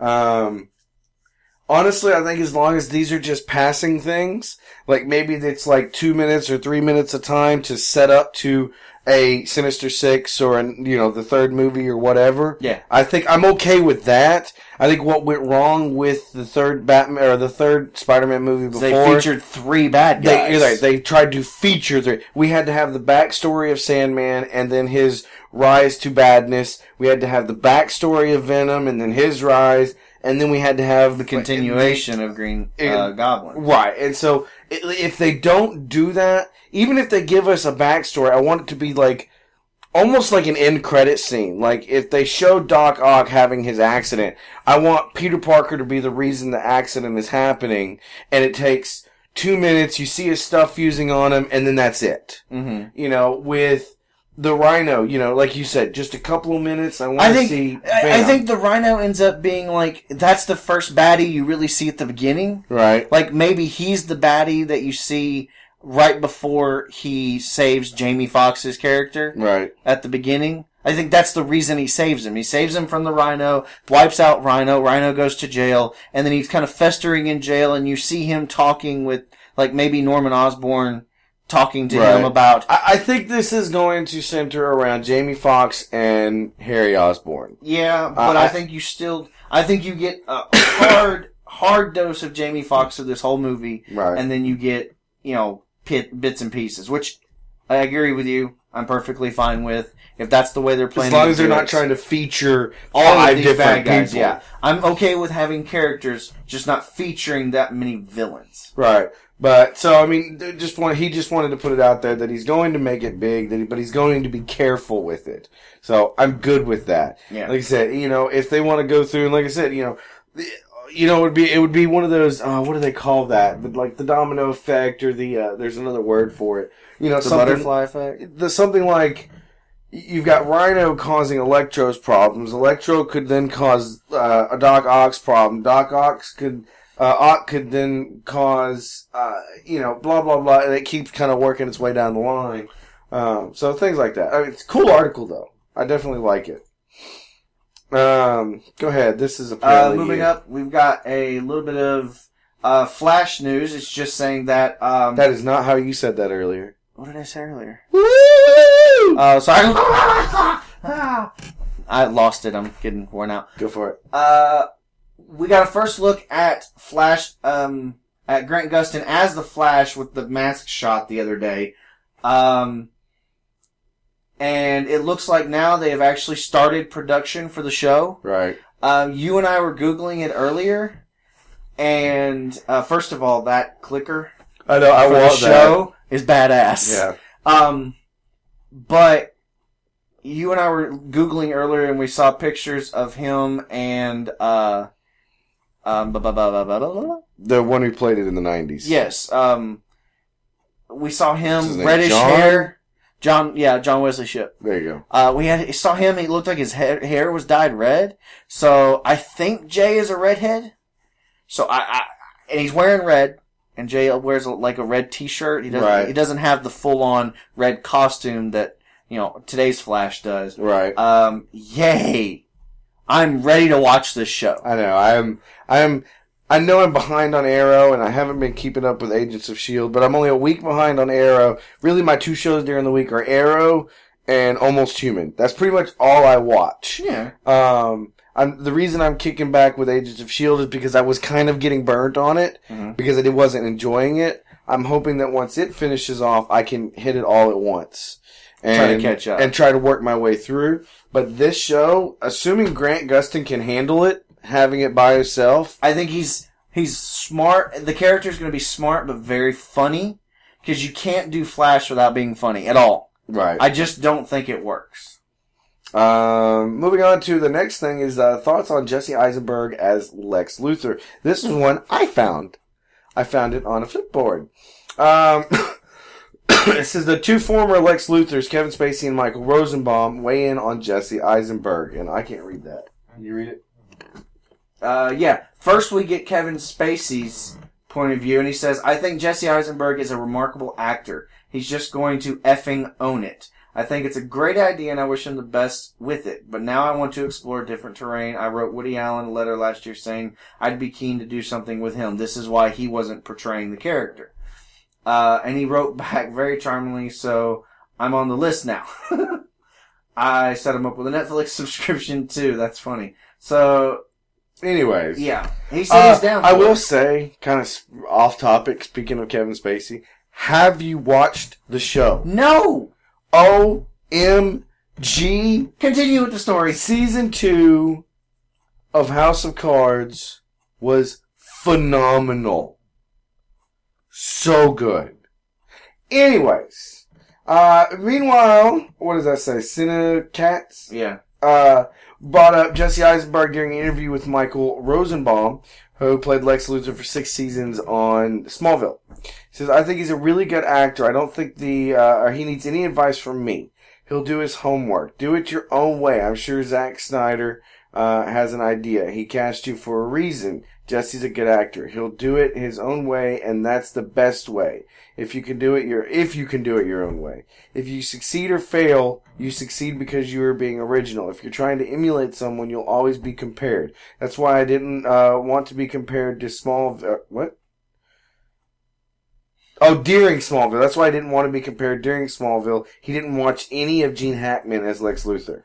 Um, honestly, I think as long as these are just passing things, like maybe it's like two minutes or three minutes of time to set up to a Sinister Six or, an, you know, the third movie or whatever. Yeah. I think I'm okay with that. I think what went wrong with the third Batman, or the third Spider-Man movie before. They featured three bad guys. They, you're right, they tried to feature three. We had to have the backstory of Sandman and then his rise to badness. We had to have the backstory of Venom and then his rise. And then we had to have the continuation of Green uh, Goblin. Right. And so if they don't do that, even if they give us a backstory, I want it to be like almost like an end credit scene. Like if they show Doc Ock having his accident, I want Peter Parker to be the reason the accident is happening, and it takes two minutes, you see his stuff fusing on him, and then that's it. Mm-hmm. You know, with the Rhino, you know, like you said, just a couple of minutes. I want I to think, see. I, I think the Rhino ends up being like, that's the first baddie you really see at the beginning. Right. Like maybe he's the baddie that you see right before he saves Jamie Foxx's character. Right. At the beginning. I think that's the reason he saves him. He saves him from the Rhino, wipes out Rhino, Rhino goes to jail, and then he's kind of festering in jail, and you see him talking with, like, maybe Norman Osborn talking to right. him about... I, I think this is going to center around Jamie Foxx and Harry Osborn. Yeah, but uh, I, I think you still... I think you get a hard, hard dose of Jamie Foxx of this whole movie, right. and then you get, you know, pit, bits and pieces, which I agree with you. I'm perfectly fine with. If that's the way they're playing, as long as to they're do not it. trying to feature all five of these different bad guys. people. Yeah, I'm okay with having characters, just not featuring that many villains. Right. But so I mean, th- just want he just wanted to put it out there that he's going to make it big, that he, but he's going to be careful with it. So I'm good with that. Yeah. Like I said, you know, if they want to go through, and like I said, you know, the, you know, it would be it would be one of those. Uh, what do they call that? The, like the domino effect, or the uh, there's another word for it. You know, The something, butterfly effect. The something like. You've got Rhino causing Electro's problems. Electro could then cause uh, a Doc Ock's problem. Doc Ock's could uh, Ock could then cause uh, you know blah blah blah, and it keeps kind of working its way down the line. Um, so things like that. I mean, it's a cool article though. I definitely like it. Um, go ahead. This is Uh, apparently moving you. up, we've got a little bit of uh, Flash news. It's just saying that. Um, That is not how you said that earlier. what did I say earlier? Woo! Uh, sorry. I lost it. I'm getting worn out. Go for it. Uh, we got a first look at Flash, um, at Grant Gustin as the Flash with the mask shot the other day. Um, and it looks like now they have actually started production for the show. Right. Um, you and I were Googling it earlier. And, uh, first of all, that clicker I know. I for the want show is badass. that. Um, but you and I were Googling earlier and we saw pictures of him and, uh, um, blah, blah, blah, blah, blah, blah, blah. The one who played it in the nineties. Yes, um, we saw What's his him, name, reddish John? hair. John, yeah, John Wesley Shipp. There you go. Uh, we had, saw him, he looked like his hair, hair was dyed red. So, I think Jay is a redhead. So, I, I, and he's wearing red. And Jay wears like a red T-shirt. He doesn't. Right. He doesn't have the full-on red costume that you know today's Flash does. Right. Um. Yay! I'm ready to watch this show. I know. I'm. I'm. I know I'm behind on Arrow, and I haven't been keeping up with Agents of Shield, but I'm only a week behind on Arrow. Really, my two shows during the week are Arrow and Almost Human. That's pretty much all I watch. Yeah. Um. I'm, the reason I'm kicking back with Agents of Shield is because I was kind of getting burnt on it Mm-hmm. because I wasn't enjoying it. I'm hoping that once it finishes off, I can hit it all at once and Try to catch up. and try to work my way through. But this show, assuming Grant Gustin can handle it, having it by himself, I think he's he's smart. The character's going to be smart, but very funny because you can't do Flash without being funny at all. right? I just don't think it works. Um, moving on to the next thing is uh, thoughts on Jesse Eisenberg as Lex Luthor. This is one I found. I found it on a Flipboard. Um, it says the two former Lex Luthors, Kevin Spacey and Michael Rosenbaum, weigh in on Jesse Eisenberg, and I can't read that. Can you read it? Uh, yeah. First, we get Kevin Spacey's point of view, and he says, "I think Jesse Eisenberg is a remarkable actor. He's just going to effing own it. I think it's a great idea and I wish him the best with it. But now I want to explore different terrain. I wrote Woody Allen a letter last year saying I'd be keen to do something with him. This is why he wasn't portraying the character." Uh, and he wrote back very charmingly, so I'm on the list now. I set him up with a Netflix subscription too. That's funny. So, Anyways. yeah. He said he's Uh, down I for will it. say, kind of off topic, speaking of Kevin Spacey, have you watched the show? No! O M G Continue with the story. Season two of House of Cards was phenomenal. So good. Anyways, uh, meanwhile, what does that say? Cinecats? Yeah. Uh, brought up Jesse Eisenberg during an interview with Michael Rosenbaum, who played Lex Luthor for six seasons on Smallville. He says, "I think he's a really good actor. I don't think the uh, or he needs any advice from me. He'll do his homework. Do it your own way. I'm sure Zack Snyder uh, has an idea. He cast you for a reason. Jesse's a good actor. He'll do it his own way, and that's the best way. If you can do it your if you can do it your own way. If you succeed or fail, you succeed because you are being original. If you're trying to emulate someone, you'll always be compared. That's why I didn't uh, want to be compared to small uh, what? Oh, during Smallville. That's why I didn't want to be compared during Smallville. He didn't watch any of Gene Hackman as Lex Luthor.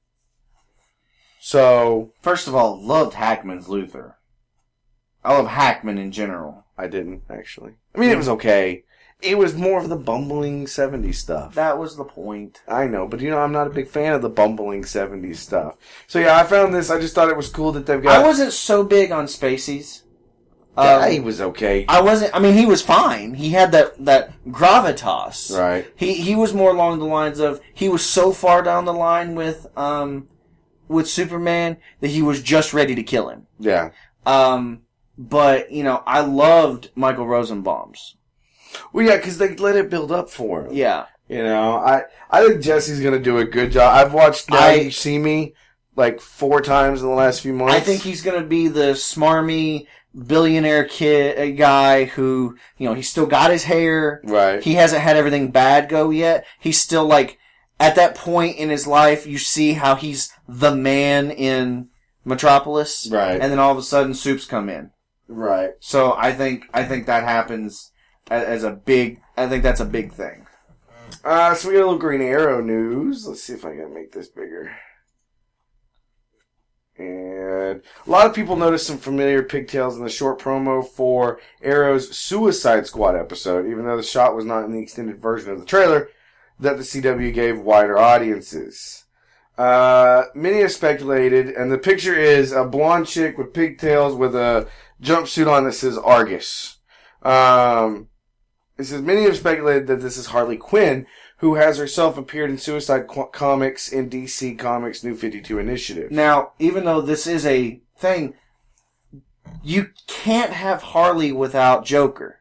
So First of all, loved Hackman's Luthor. I love Hackman in general. I didn't actually. I mean, it was okay. it was more of the bumbling seventies stuff. That was the point. I know, but you know, I'm not a big fan of the bumbling seventies stuff. So yeah, I found this. I just thought it was cool that they've got. I wasn't so big on Spaceys. Yeah, um, he was okay. I wasn't. I mean, he was fine. He had that that gravitas. Right. He he was more along the lines of he was so far down the line with um with Superman that he was just ready to kill him. Yeah. Um, but you know, I loved Michael Rosenbaum's. Well, yeah, because they let it build up for him. Yeah. You know, I I think Jesse's gonna do a good job. I've watched Now I- You See Me like four times in the last few months. I think he's going to be the smarmy billionaire kid uh, guy who, you know, he's still got his hair. Right. He hasn't had everything bad go yet. He's still like, at that point in his life, you see how he's the man in Metropolis. Right. And then all of a sudden, soups come in. Right. So I think, I think that happens as, as a big, I think that's a big thing. Uh, so we got a little Green Arrow news. Let's see if I can make this bigger. And a lot of people noticed some familiar pigtails in the short promo for Arrow's Suicide Squad episode, even though the shot was not in the extended version of the trailer that the C W gave wider audiences. Uh, many have speculated, and the picture is a blonde chick with pigtails with a jumpsuit on that says Argus. Um, it says many have speculated that this is Harley Quinn, who has herself appeared in Suicide Qu- Comics in D C Comics' New fifty-two Initiative. Now, even though this is a thing, you can't have Harley without Joker.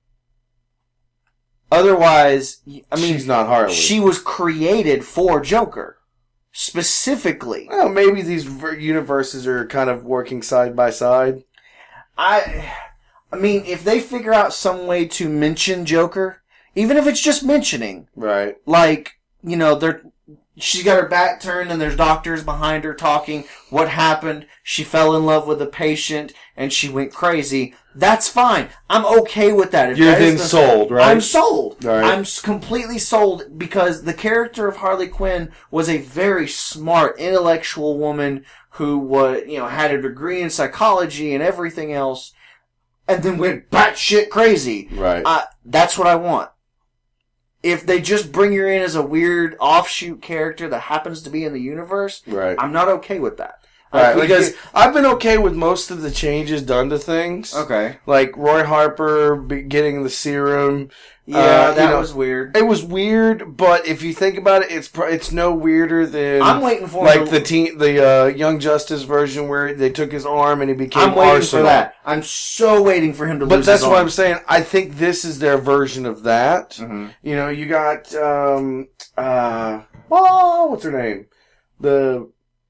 Otherwise, I mean, she's not Harley. She was created for Joker. Specifically. Well, maybe these ver- universes are kind of working side by side. I, I mean, if they figure out some way to mention Joker, even if it's just mentioning, right? Like, you know, they're she's got her back turned and there's doctors behind her talking. What happened? She fell in love with a patient and she went crazy. That's fine. I'm okay with that. If You're that then is the, sold, right? I'm sold. Right. I'm completely sold because the character of Harley Quinn was a very smart, intellectual woman who was, you know, had a degree in psychology and everything else, and then went batshit crazy. Right. Uh, that's what I want. If they just bring her in as a weird offshoot character that happens to be in the universe, right. I'm not okay with that. Right, because like, I've been okay with most of the changes done to things. Okay. Like Roy Harper be- getting the serum. Yeah, uh, that you know, was weird. It was weird, but if you think about it, it's pr- it's no weirder than I'm waiting for like the, the teen, the uh, Young Justice version where they took his arm and he became I'm waiting Arsenal. for that. I'm so waiting for him to But lose that's his what arm. I'm saying. I think this is their version of that. Mm-hmm. You know, you got um uh oh, what's her name? The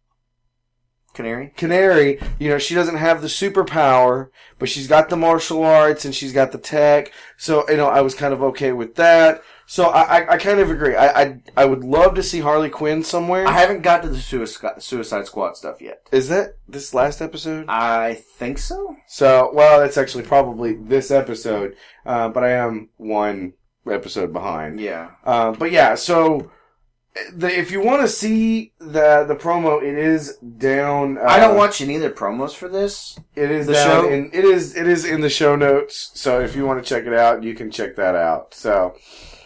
Canary? Canary, you know, she doesn't have the superpower, but she's got the martial arts and she's got the tech. So, you know, I was kind of okay with that. So I, I, I kind of agree. I, I, I would love to see Harley Quinn somewhere. I haven't got to the Suicide, Suicide Squad stuff yet. Is that this last episode? I think so. So, well, that's actually probably this episode, uh, but I am one episode behind. Yeah. Uh, but yeah, so the, if you want to see the the promo, it is down. Uh, I don't watch any of the promos for this. It is the down show? in it is it is in the show notes. So if you want to check it out, you can check that out. So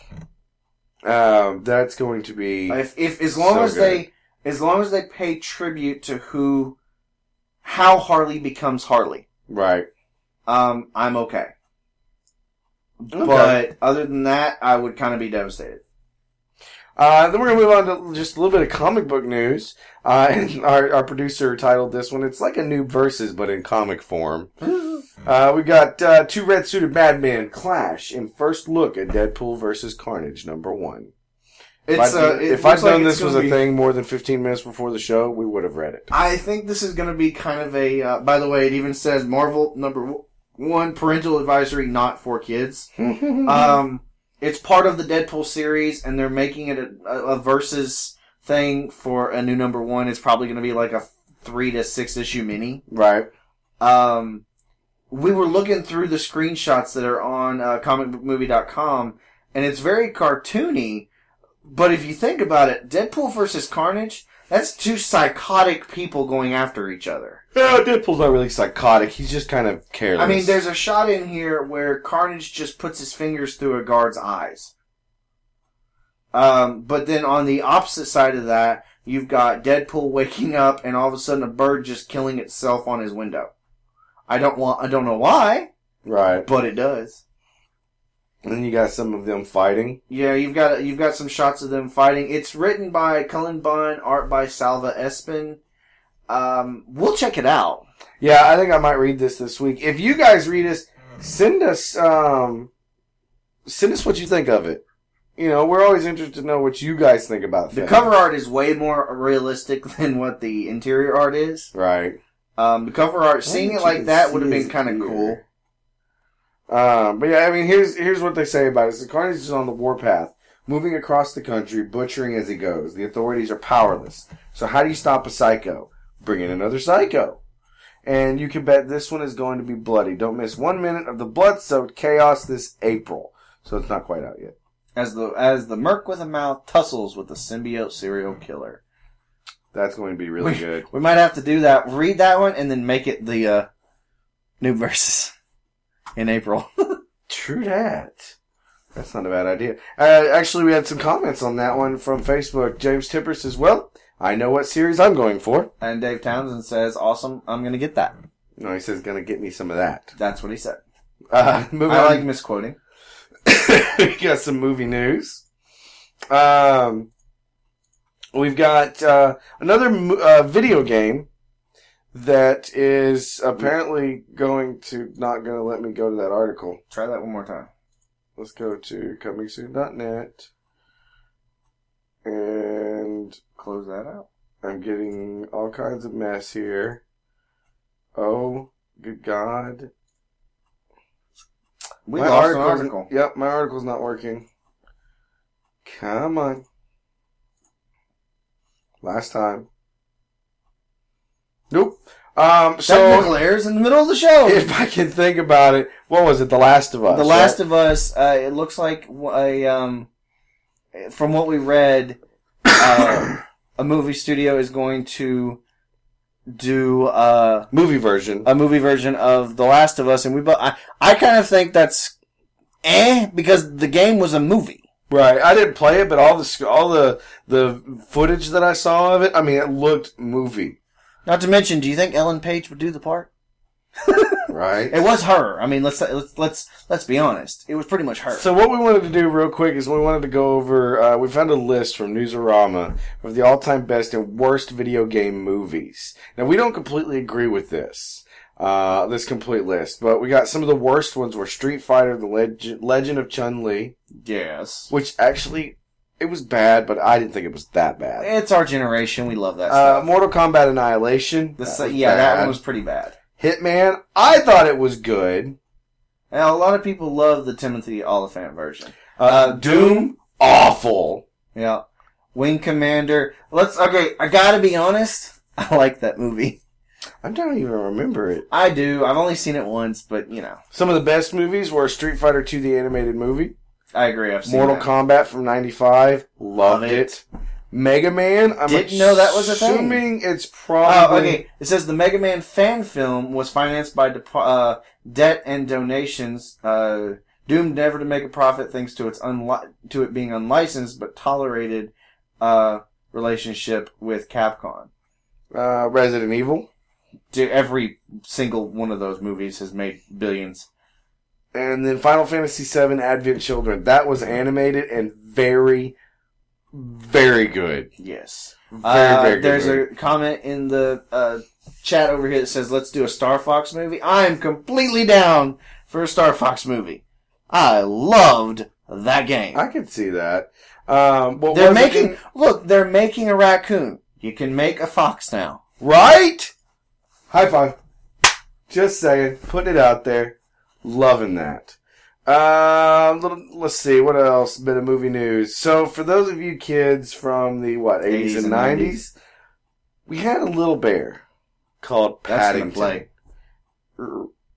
um, that's going to be If, if as long so as good. they as long as they pay tribute to who how Harley becomes Harley, right. um, I'm okay. Okay. But other than that, I would kind of be devastated. Uh, then we're going to move on to just a little bit of comic book news. Uh, and our, our producer titled this one, it's like a Noob Versus, but in comic form. uh, we got uh, two red-suited madmen clash in first look at Deadpool versus Carnage, number one. It's if I'd, uh, it if I'd looks like done it's this was gonna a be- thing more than fifteen minutes before the show, we would have read it. I think this is going to be kind of a. Uh, by the way, it even says Marvel number one parental advisory, not for kids. um, it's part of the Deadpool series, and they're making it a, a, a versus thing for a new number one. It's probably going to be like a three to six issue mini. Right. Um, we were looking through the screenshots that are on uh, comic book movie dot com, and it's very cartoony. But if you think about it, Deadpool versus Carnage, That's two psychotic people going after each other. Yeah, Deadpool's not really psychotic. He's just kind of careless. I mean, there's a shot in here where Carnage just puts his fingers through a guard's eyes. Um, but then on the opposite side of that, you've got Deadpool waking up and all of a sudden a bird just killing itself on his window. I don't want, I don't know why. Right. But it does. And then you got some of them fighting. Yeah, you've got you've got some shots of them fighting. It's written by Cullen Bunn, art by Salva Espin. Um, we'll check it out. Yeah, I think I might read this this week. If you guys read us, send us um, send us what you think of it. You know, we're always interested to know what you guys think about The things. cover art is way more realistic than what the interior art is. Right. Um, the cover art, seeing it like that would have been kind of cool. Um, but yeah, I mean, here's here's what they say about it. The Carnage is on the warpath, moving across the country, butchering as he goes. The authorities are powerless. So how do you stop a psycho? Bring in another psycho. And you can bet this one is going to be bloody. Don't miss one minute of the blood-soaked chaos this April. So it's not quite out yet. As the as the merc with a mouth tussles with the symbiote serial killer. That's going to be really we, good. We might have to do that. Read that one and then make it the uh, new verses in April. True that. That's not a bad idea. Uh, actually, we had some comments on that one from Facebook. James Tipper says, well, I know what series I'm going for. And Dave Townsend says, awesome, I'm going to get that. No, he says, going to get me some of that. That's what he said. Uh, moving I on. like misquoting. We got some movie news. Um, we've got uh, another uh, video game that is apparently going to not going to let me go to that article. Try that one more time. Let's go to coming soon dot net and close that out. I'm getting all kinds of mess here. Oh, good God. We my lost an article. Yep, my article's not working. Come on. Last time. Nope. Um, so Technical errors in the middle of the show. If I can think about it, what was it? The Last of Us. The Last right? of Us. Uh, it looks like a um, from what we read, uh, a movie studio is going to do a movie version, a movie version of The Last of Us, and we. Bo- I I kind of think that's eh because the game was a movie. Right. I didn't play it, but all the all the the footage that I saw of it, I mean, it looked movie. Not to mention, do you think Ellen Page would do the part? Right. It was her. I mean, let's let's let's let's be honest. It was pretty much her. So what we wanted to do real quick is we wanted to go over. Uh, we found a list from Newsarama of the all-time best and worst video game movies. Now we don't completely agree with this, uh, this complete list, but we got some of the worst ones were Street Fighter: The Leg- Legend of Chun-Li. Yes. Which actually. It was bad, but I didn't think it was that bad. It's our generation. We love that uh, stuff. Mortal Kombat Annihilation. The, That yeah, bad. that one was pretty bad. Hitman. I thought it was good. Now, a lot of people love the Timothy Oliphant version. Uh, Uh, Doom. Awful. Yeah. Wing Commander. Let's, okay, I gotta be honest. I like that movie. I don't even remember it. I do. I've only seen it once, but, you know. Some of the best movies were Street Fighter two, the animated movie. I agree. I've seen Mortal that. Kombat from ninety-five. Loved Love it. it. Mega Man. I'm Didn't know that was a thing. Assuming it's probably. Oh, okay. It says the Mega Man fan film was financed by de- uh, debt and donations, uh, doomed never to make a profit thanks to its unli- to it being unlicensed but tolerated uh, relationship with Capcom. Uh, Resident Evil. Dude, every single one of those movies has made billions. And then Final Fantasy seven Advent Children. That was animated and very, very good. Yes. Very, Uh, very good. there's movie. a comment in the uh, chat over here that says, let's do a Star Fox movie. I am completely down for a Star Fox movie. I loved that game. I can see that. Um, what They're was it making, again? look, they're making a raccoon. You can make a fox now. Right? High five. Just saying. Putting it out there. Loving that. Uh, little, let's see, what else? Bit of movie news. So, for those of you kids from the, what, eighties and nineties, we had a little bear called That's Paddington. gonna play.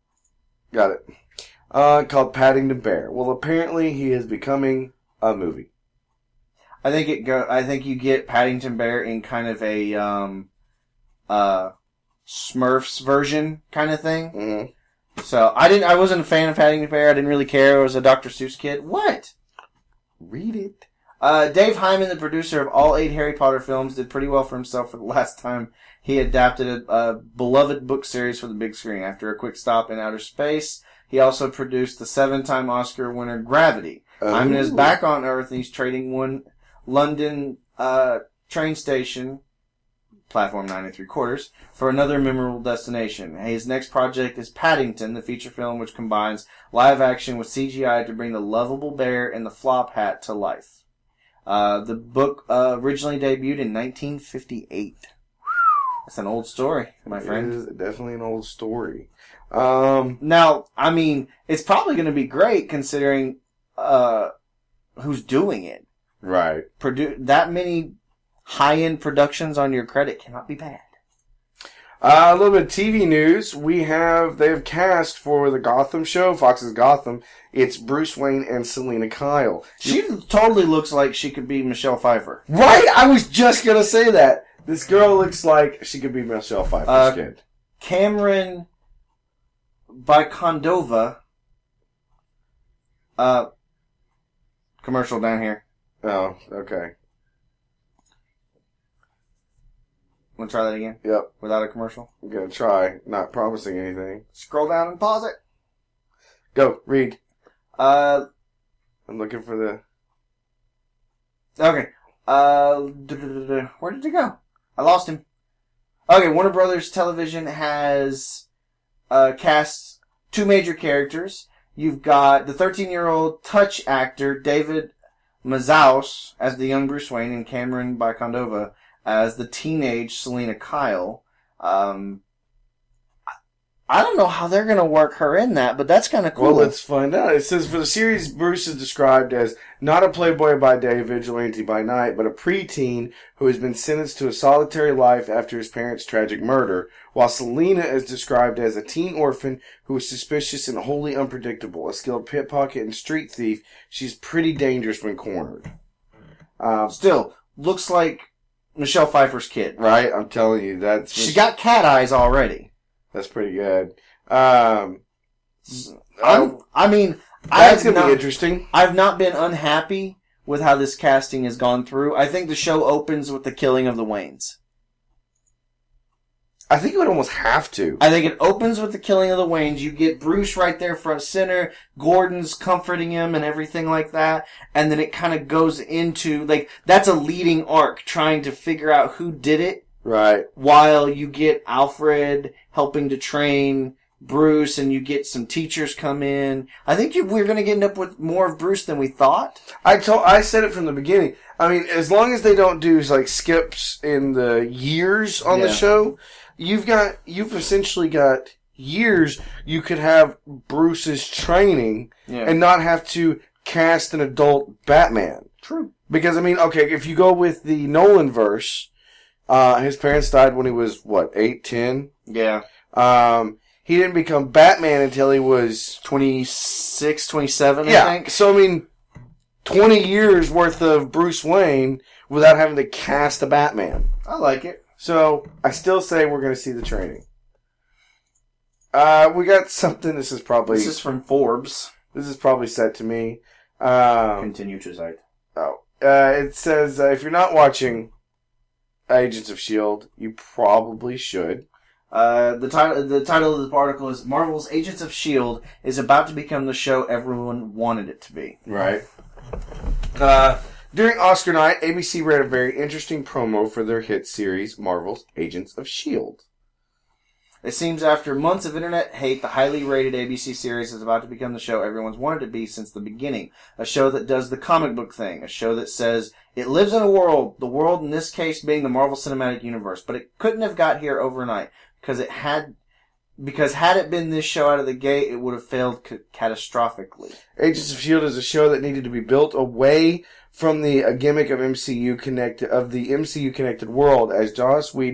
Got it. Uh, called Paddington Bear. Well, apparently he is becoming a movie. I think it go. I think you get Paddington Bear in kind of a um, uh, Smurfs version kind of thing. Mm-hmm. So I didn't. I wasn't a fan of Paddington Bear. I didn't really care. I was a Doctor Seuss kid. What? Read it. Uh, Dave Hyman, the producer of all eight Harry Potter films, did pretty well for himself for the last time he adapted a, a beloved book series for the big screen. After a quick stop in outer space, he also produced the seven-time Oscar winner Gravity. Oh. Hyman is back on Earth, and he's trading one London uh, train station, platform nine and three quarters, for another memorable destination. His next project is Paddington, the feature film which combines live action with C G I to bring the lovable bear and the flop hat to life. Uh, the book uh, originally debuted in nineteen fifty-eight. That's an old story, my friend. It is definitely an old story. Um, now, I mean, it's probably going to be great considering uh, who's doing it. Right. Produ- that many high-end productions on your credit cannot be bad. Uh, a little bit of T V news. We have, they have cast for the Gotham show, Fox's Gotham. It's Bruce Wayne and Selena Kyle. She you, totally looks like she could be Michelle Pfeiffer. Right? I was just gonna say that. This girl looks like she could be Michelle Pfeiffer's uh, kid. Cameron Bicondova. Uh, commercial down here. Oh, okay. Want to try that again? Yep. Without a commercial? I'm gonna try. Not promising anything. Scroll down and pause it. Go, read. Uh, I'm looking for the... Okay. Uh, where did it go? I lost him. Okay, Warner Brothers Television has uh, cast two major characters. You've got the thirteen-year-old touch actor David Mazouz as the young Bruce Wayne and Cameron Bicondova as the teenage Selena Kyle. Um, I don't know how they're going to work her in that, but that's kind of cool. Well, let's find out. It says, for the series, Bruce is described as not a playboy by day, vigilante by night, but a preteen who has been sentenced to a solitary life after his parents' tragic murder, while Selena is described as a teen orphan who is suspicious and wholly unpredictable. A skilled pickpocket and street thief, she's pretty dangerous when cornered. Uh, Still, looks like Michelle Pfeiffer's kid. Right? I'm telling you, that's... She's got cat eyes already. That's pretty good. Um, I'm, I mean, that's I've going to not, be interesting. I've not been unhappy with how this casting has gone through. I think the show opens with the killing of the Waynes. I think it would almost have to. I think it opens with the killing of the Waynes. You get Bruce right there front center. Gordon's comforting him and everything like that. And then it kind of goes into, like, that's a leading arc, trying to figure out who did it. Right. While you get Alfred helping to train Bruce and you get some teachers come in. I think you, we're going to end up with more of Bruce than we thought. I told, I said it from the beginning. I mean, as long as they don't do, like, skips in the years on Yeah. the show, you've got, you've essentially got years you could have Bruce's training Yeah. and not have to cast an adult Batman. True. Because, I mean, okay, if you go with the Nolan verse, Uh, his parents died when he was, what, eight, ten? Yeah. Um, he didn't become Batman until he was... twenty-six, twenty-seven, yeah, I think. so I mean, twenty years worth of Bruce Wayne without having to cast a Batman. I like it. So, I still say we're going to see the training. Uh, we got something, this is probably... This is from Forbes. This is probably set to me. Um, Continue to cite. oh. Uh, it says, uh, if you're not watching Agents of S H I E L D, you probably should. Uh, the title the title of the article is Marvel's Agents of S H I E L D is about to become the show everyone wanted it to be. Right. Uh, during Oscar night, A B C ran a very interesting promo for their hit series, Marvel's Agents of S H I E L D. It seems after months of internet hate, the highly rated A B C series is about to become the show everyone's wanted to be since the beginning. A show that does the comic book thing. A show that says it lives in a world, the world in this case being the Marvel Cinematic Universe. But it couldn't have got here overnight because it had, because had it been this show out of the gate, it would have failed ca- catastrophically. Agents of S H I E L D is a show that needed to be built away from the uh, gimmick of M C U connected of the M C U connected world, as Joss Whedon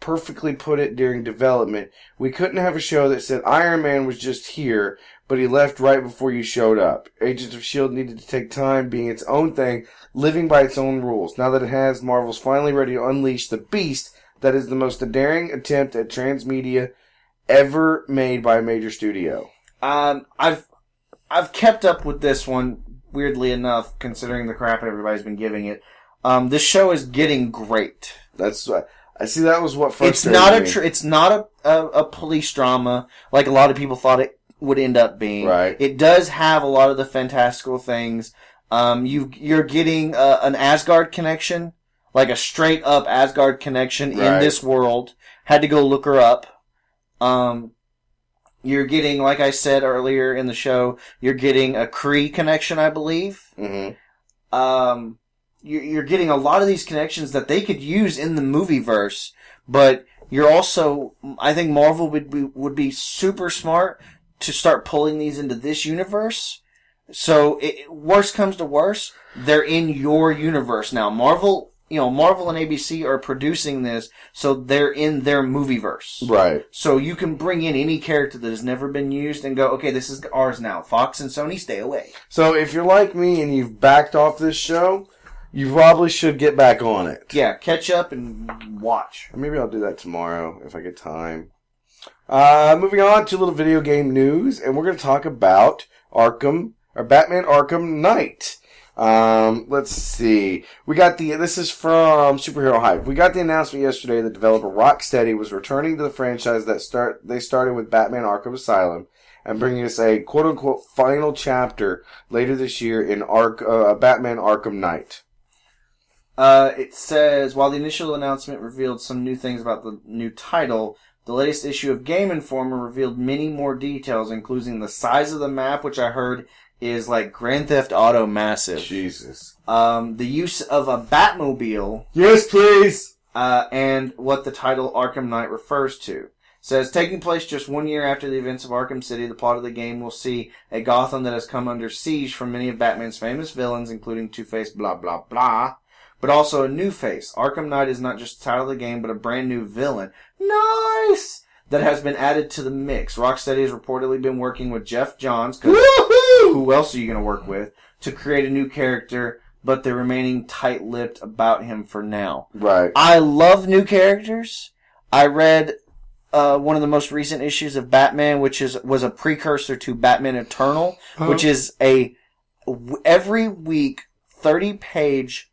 perfectly put it during development. We couldn't have a show that said Iron Man was just here, but he left right before you showed up. Agents of S H I E L D needed to take time, being its own thing, living by its own rules. Now that it has, Marvel's finally ready to unleash the beast that is the most daring attempt at transmedia ever made by a major studio. Um, I've I've kept up with this one, weirdly enough, considering the crap everybody's been giving it. Um, this show is getting great. That's uh, I see. That was what frustrated It's not me. a tr- it's not a, a a police drama like a lot of people thought it would end up being. Right. It does have a lot of the fantastical things. Um, you you're getting uh, an Asgard connection, like a straight up Asgard connection Right. in this world. Had to go look her up. Um, you're getting, like I said earlier in the show, you're getting a Kree connection, I believe. Mm-hmm. Um, you're, you're getting a lot of these connections that they could use in the movieverse, but you're also, I think Marvel would be, would be super smart to start pulling these into this universe. So, it, worst comes to worst, they're in your universe now. Marvel, you know, Marvel and A B C are producing this, so they're in their movieverse. Right. So you can bring in any character that has never been used and go, okay, this is ours now. Fox and Sony, stay away. So if you're like me and you've backed off this show, you probably should get back on it. Yeah, catch up and watch. Maybe I'll do that tomorrow if I get time. Uh, moving on to a little video game news, and we're going to talk about Arkham, or Batman Arkham Knight. Um, let's see. We got the, this is from Superhero Hype. We got the announcement yesterday that developer Rocksteady was returning to the franchise that start, they started with Batman Arkham Asylum and bringing us a quote unquote final chapter later this year in Ark, uh, Batman Arkham Knight. Uh, it says, while the initial announcement revealed some new things about the new title, the latest issue of Game Informer revealed many more details, including the size of the map, which I heard is like Grand Theft Auto massive. Jesus. Um, the use of a Batmobile, Yes, please! uh, and what the title Arkham Knight refers to. Says, taking place just one year after the events of Arkham City, the plot of the game will see a Gotham that has come under siege from many of Batman's famous villains, including Two-Face, blah, blah, blah, but also a new face. Arkham Knight is not just the title of the game, but a brand new villain. Nice! That has been added to the mix. Rocksteady has reportedly been working with Jeff Johns, 'cause who else are you going to work with, to create a new character, but they're remaining tight-lipped about him for now. Right. I love new characters. I read uh, one of the most recent issues of Batman, which is was a precursor to Batman Eternal, Huh? which is a every week thirty-page,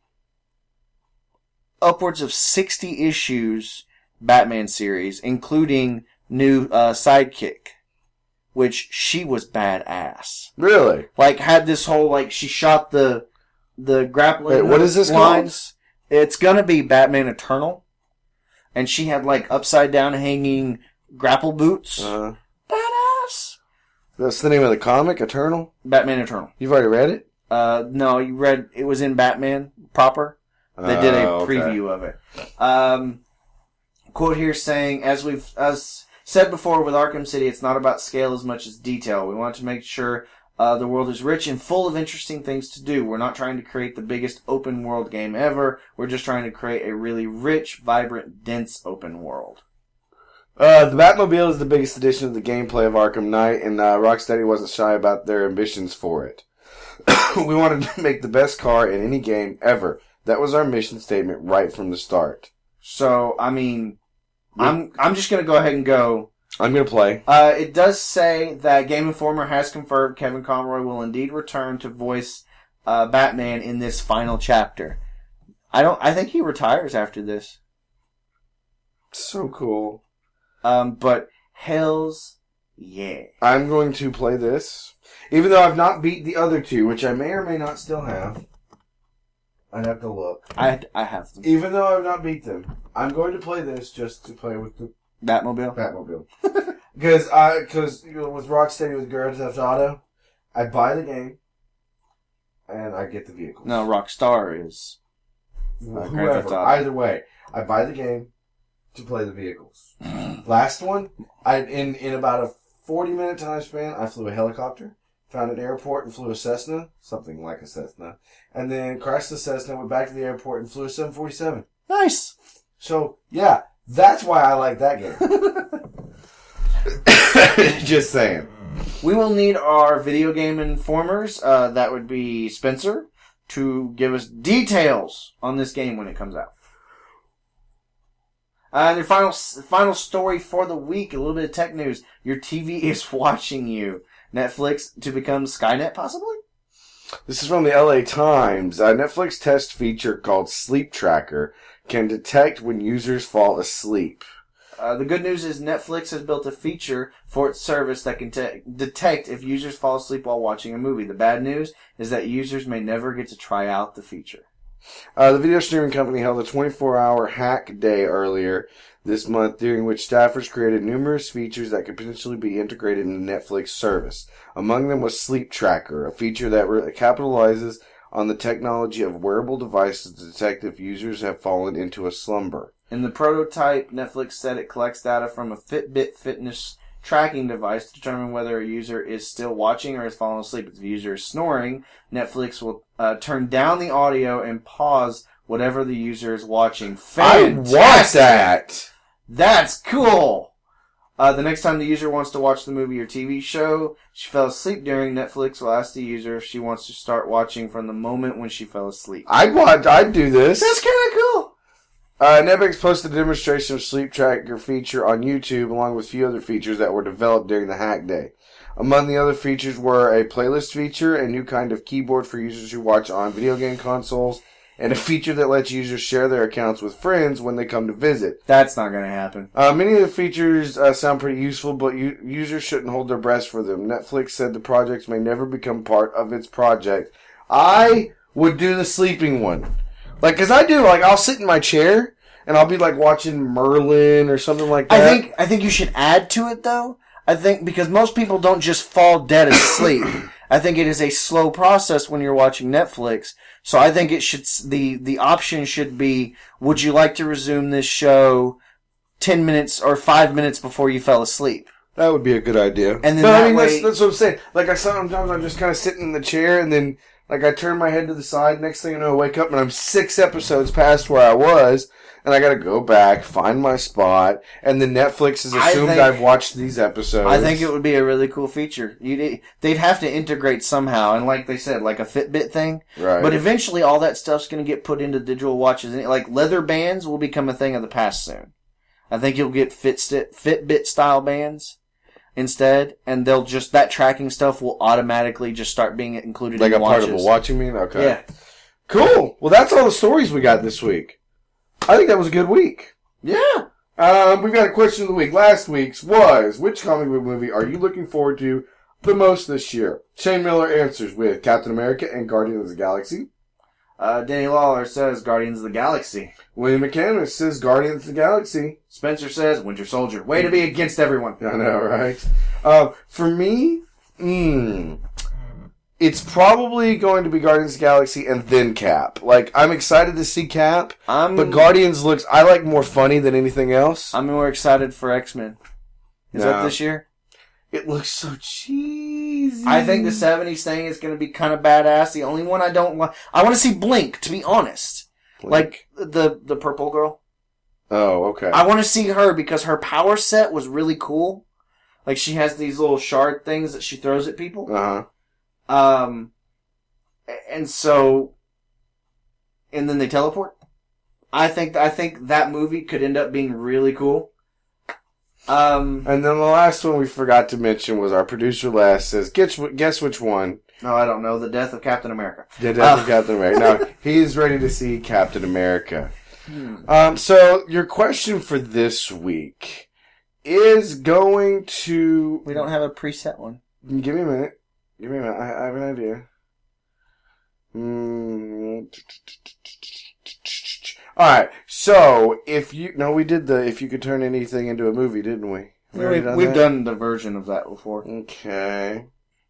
upwards of sixty issues Batman series, including new uh, Sidekick, which she was badass. Really? Like, had this whole, like, she shot the the grappling Wait, what is this lines. It's gonna be Batman Eternal. And she had, like, upside down hanging grapple boots. Uh, Badass! that's the name of the comic, Eternal? Batman Eternal. You've already read it? Uh, no, you read, it was in Batman proper. They did a Oh, okay. preview of it. Um, quote here saying, as we've as said before with Arkham City, it's not about scale as much as detail. We want to make sure uh, the world is rich and full of interesting things to do. We're not trying to create the biggest open world game ever. We're just trying to create a really rich, vibrant, dense open world. Uh, the Batmobile is the biggest addition to the gameplay of Arkham Knight, and uh, Rocksteady wasn't shy about their ambitions for it. We wanted to make the best car in any game ever. That was our mission statement right from the start. So, I mean, I'm I'm just going to go ahead and go. I'm going to play. Uh, it does say that Game Informer has confirmed Kevin Conroy will indeed return to voice uh, Batman in this final chapter. I don't. I think he retires after this. So cool. Um, but Hell's yeah. I'm going to play this. Even though I've not beat the other two, which I may or may not still have. I'd have to look. I I have them. Even though I've not beat them, I'm going to play this just to play with the Batmobile. Batmobile. Because I, because you know, with Rocksteady with Grand Theft Auto, I buy the game and I get the vehicles. No, Rockstar is. Uh, Grand Whoever. Theft Auto. Either way, I buy the game to play the vehicles. Last one, I in in about a forty minute time span, I flew a helicopter, found an airport and flew a Cessna, something like a Cessna, and then crashed the Cessna, went back to the airport and flew a seven forty-seven. Nice. So yeah, That's why I like that game. Just saying. We will need our video game informers. Uh, that would be Spencer, to give us details on this game when it comes out. Uh, and your final final story for the week, a little bit of tech news. Your T V is watching you. Netflix to become Skynet, possibly? This is from the L A Times. A Netflix test feature called Sleep Tracker can detect when users fall asleep. Uh, the good news is Netflix has built a feature for its service that can te- detect if users fall asleep while watching a movie. The bad news is that users may never get to try out the feature. Uh, the video streaming company held a twenty-four hour hack day earlier this month, during which staffers created numerous features that could potentially be integrated in the Netflix service. Among them was Sleep Tracker, a feature that re- capitalizes on the technology of wearable devices to detect if users have fallen into a slumber. In the prototype, Netflix said it collects data from a Fitbit fitness tracking device to determine whether a user is still watching or has fallen asleep. If the user is snoring, Netflix will uh, turn down the audio and pause whatever the user is watching. Fantastic! I want that! That's cool! Uh, the next time the user wants to watch the movie or T V show she fell asleep during, Netflix will ask the user if she wants to start watching from the moment when she fell asleep. I'd want, I'd do this. That's kind of cool! Uh, Netflix posted a demonstration of Sleep Tracker feature on YouTube, along with a few other features that were developed during the hack day. Among the other features were a playlist feature, a new kind of keyboard for users who watch on video game consoles, and a feature that lets users share their accounts with friends when they come to visit. That's not going to happen. Uh, many of the features uh, sound pretty useful, but u- users shouldn't hold their breath for them. Netflix said the projects may never become part of its project. I would do the sleeping one. Like, cause I do, like, I'll sit in my chair, and I'll be, like, watching Merlin or something like that. I think, I think you should add to it, though. I think, because most people don't just fall dead asleep. I think it is a slow process when you're watching Netflix. So I think it should, the, the option should be, would you like to resume this show ten minutes or five minutes before you fell asleep? That would be a good idea. And then but, that I mean, way, that's, that's what I'm saying. Like, I sometimes I'm just kind of sitting in the chair, and then, like, I turn my head to the side. Next thing I know, I wake up, and I'm six episodes past where I was, and I gotta go back, find my spot, and then Netflix has assumed think, I've watched these episodes. I think it would be a really cool feature. You'd, they'd have to integrate somehow, and like they said, like a Fitbit thing. Right. But eventually all that stuff's going to get put into digital watches. Like leather bands will become a thing of the past soon. I think you'll get Fitbit, Fitbit style bands instead, and they'll just, that tracking stuff will automatically just start being included like in the watches. Like a part of a watching mean? Okay. Yeah. Cool. Well, that's all the stories we got this week. I think that was a good week. Yeah. Um, we've got a question of the week. Last week's was, which comic book movie are you looking forward to the most this year? Shane Miller answers with Captain America and Guardians of the Galaxy. Uh, Danny Lawler says Guardians of the Galaxy. William McCandless says Guardians of the Galaxy. Spencer says Winter Soldier. Way to be against everyone. I know, right? Uh, for me, hmm... it's probably going to be Guardians of the Galaxy and then Cap. Like, I'm excited to see Cap, I'm, but Guardians looks, I like more funny than anything else. I'm more excited for X-Men. Is no. that this year? It looks so cheesy. I think the seventies thing is going to be kind of badass. The only one I don't want, I want to see Blink, to be honest. Blink. Like, the, the purple girl. Oh, okay. I want to see her because her power set was really cool. Like, she has these little shard things that she throws at people. Uh-huh. Um, and so, and then they teleport. I think, I think that movie could end up being really cool. Um, and then the last one we forgot to mention was our producer last says, guess, guess which one? No, I don't know. The Death of Captain America. The Death uh. of Captain America. Now, he's ready to see Captain America. Hmm. Um, so your question for this week is going to... We don't have a preset one. Give me a minute. Give me a minute. I, I have an idea. Mm. Alright, so if you... No, we did the if you could turn anything into a movie, didn't we? we we've done, we've done the version of that before. Okay.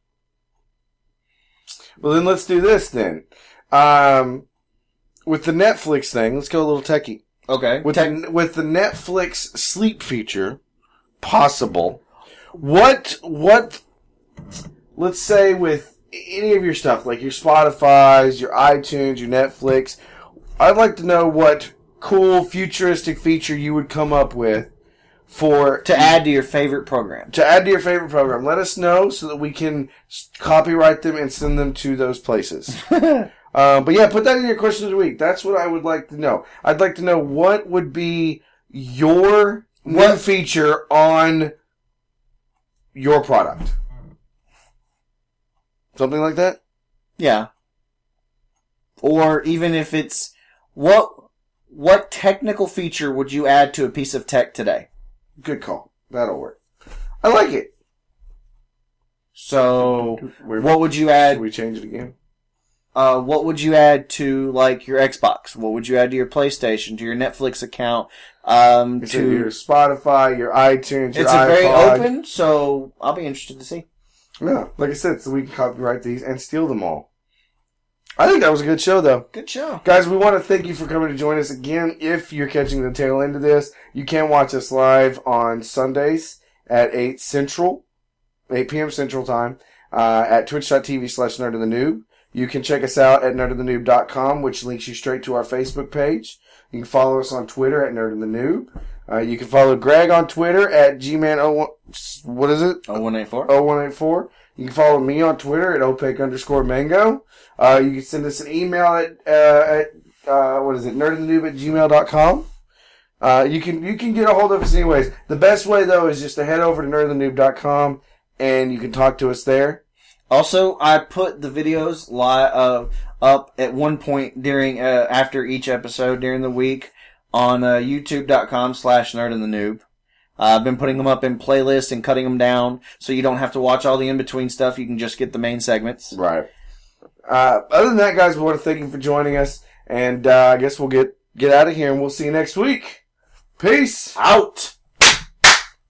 Well, then let's do this then. Um, with the Netflix thing, let's go a little techie. Okay. With, the, with the Netflix sleep feature possible, what... what let's say with any of your stuff, like your Spotify's, your iTunes, your Netflix, I'd like to know what cool futuristic feature you would come up with for To add to your favorite program. to add to your favorite program. Let us know so that we can s- copyright them and send them to those places. uh, but yeah, put that in your question of the week. That's what I would like to know. I'd like to know what would be your new What- feature on your product. Something like that? Yeah. Or even if it's what what technical feature would you add to a piece of tech today? Good call. That'll work. I like it. So Where- what would you Should add we change it again? uh what would you add to like your Xbox? What would you add to your PlayStation, to your Netflix account? Um It's to your Spotify, your iTunes, your It's a very iPod. open, so I'll be interested to see. Yeah, like I said, so we can copyright these and steal them all. I think that was a good show, though. Good show. Guys, we want to thank you for coming to join us again. If you're catching the tail end of this, you can watch us live on Sundays at eight Central, eight p.m. Central Time, uh, at twitch.tv slash nerd of the noob. You can check us out at nerd of the noob dot com, which links you straight to our Facebook page. You can follow us on Twitter at nerd of the noob. Uh, you can follow Greg on Twitter at gman oh one, what is it? Oh one eight four. oh one eight four. You can follow me on Twitter at opaque underscore mango. Uh, you can send us an email at, uh, at, uh, what is it, nerdofthenoob at gmail dot com. Uh, you can, you can get a hold of us anyways. The best way though is just to head over to nerd of the noob dot com and you can talk to us there. Also, I put the videos li- uh, up at one point during, uh, after each episode during the week on, uh, youtube.com slash nerd and the noob. Uh, I've been putting them up in playlists and cutting them down so you don't have to watch all the in-between stuff. You can just get the main segments. Right. Uh, other than that, guys, we want to thank you for joining us. And, uh, I guess we'll get, get out of here and we'll see you next week. Peace. Out!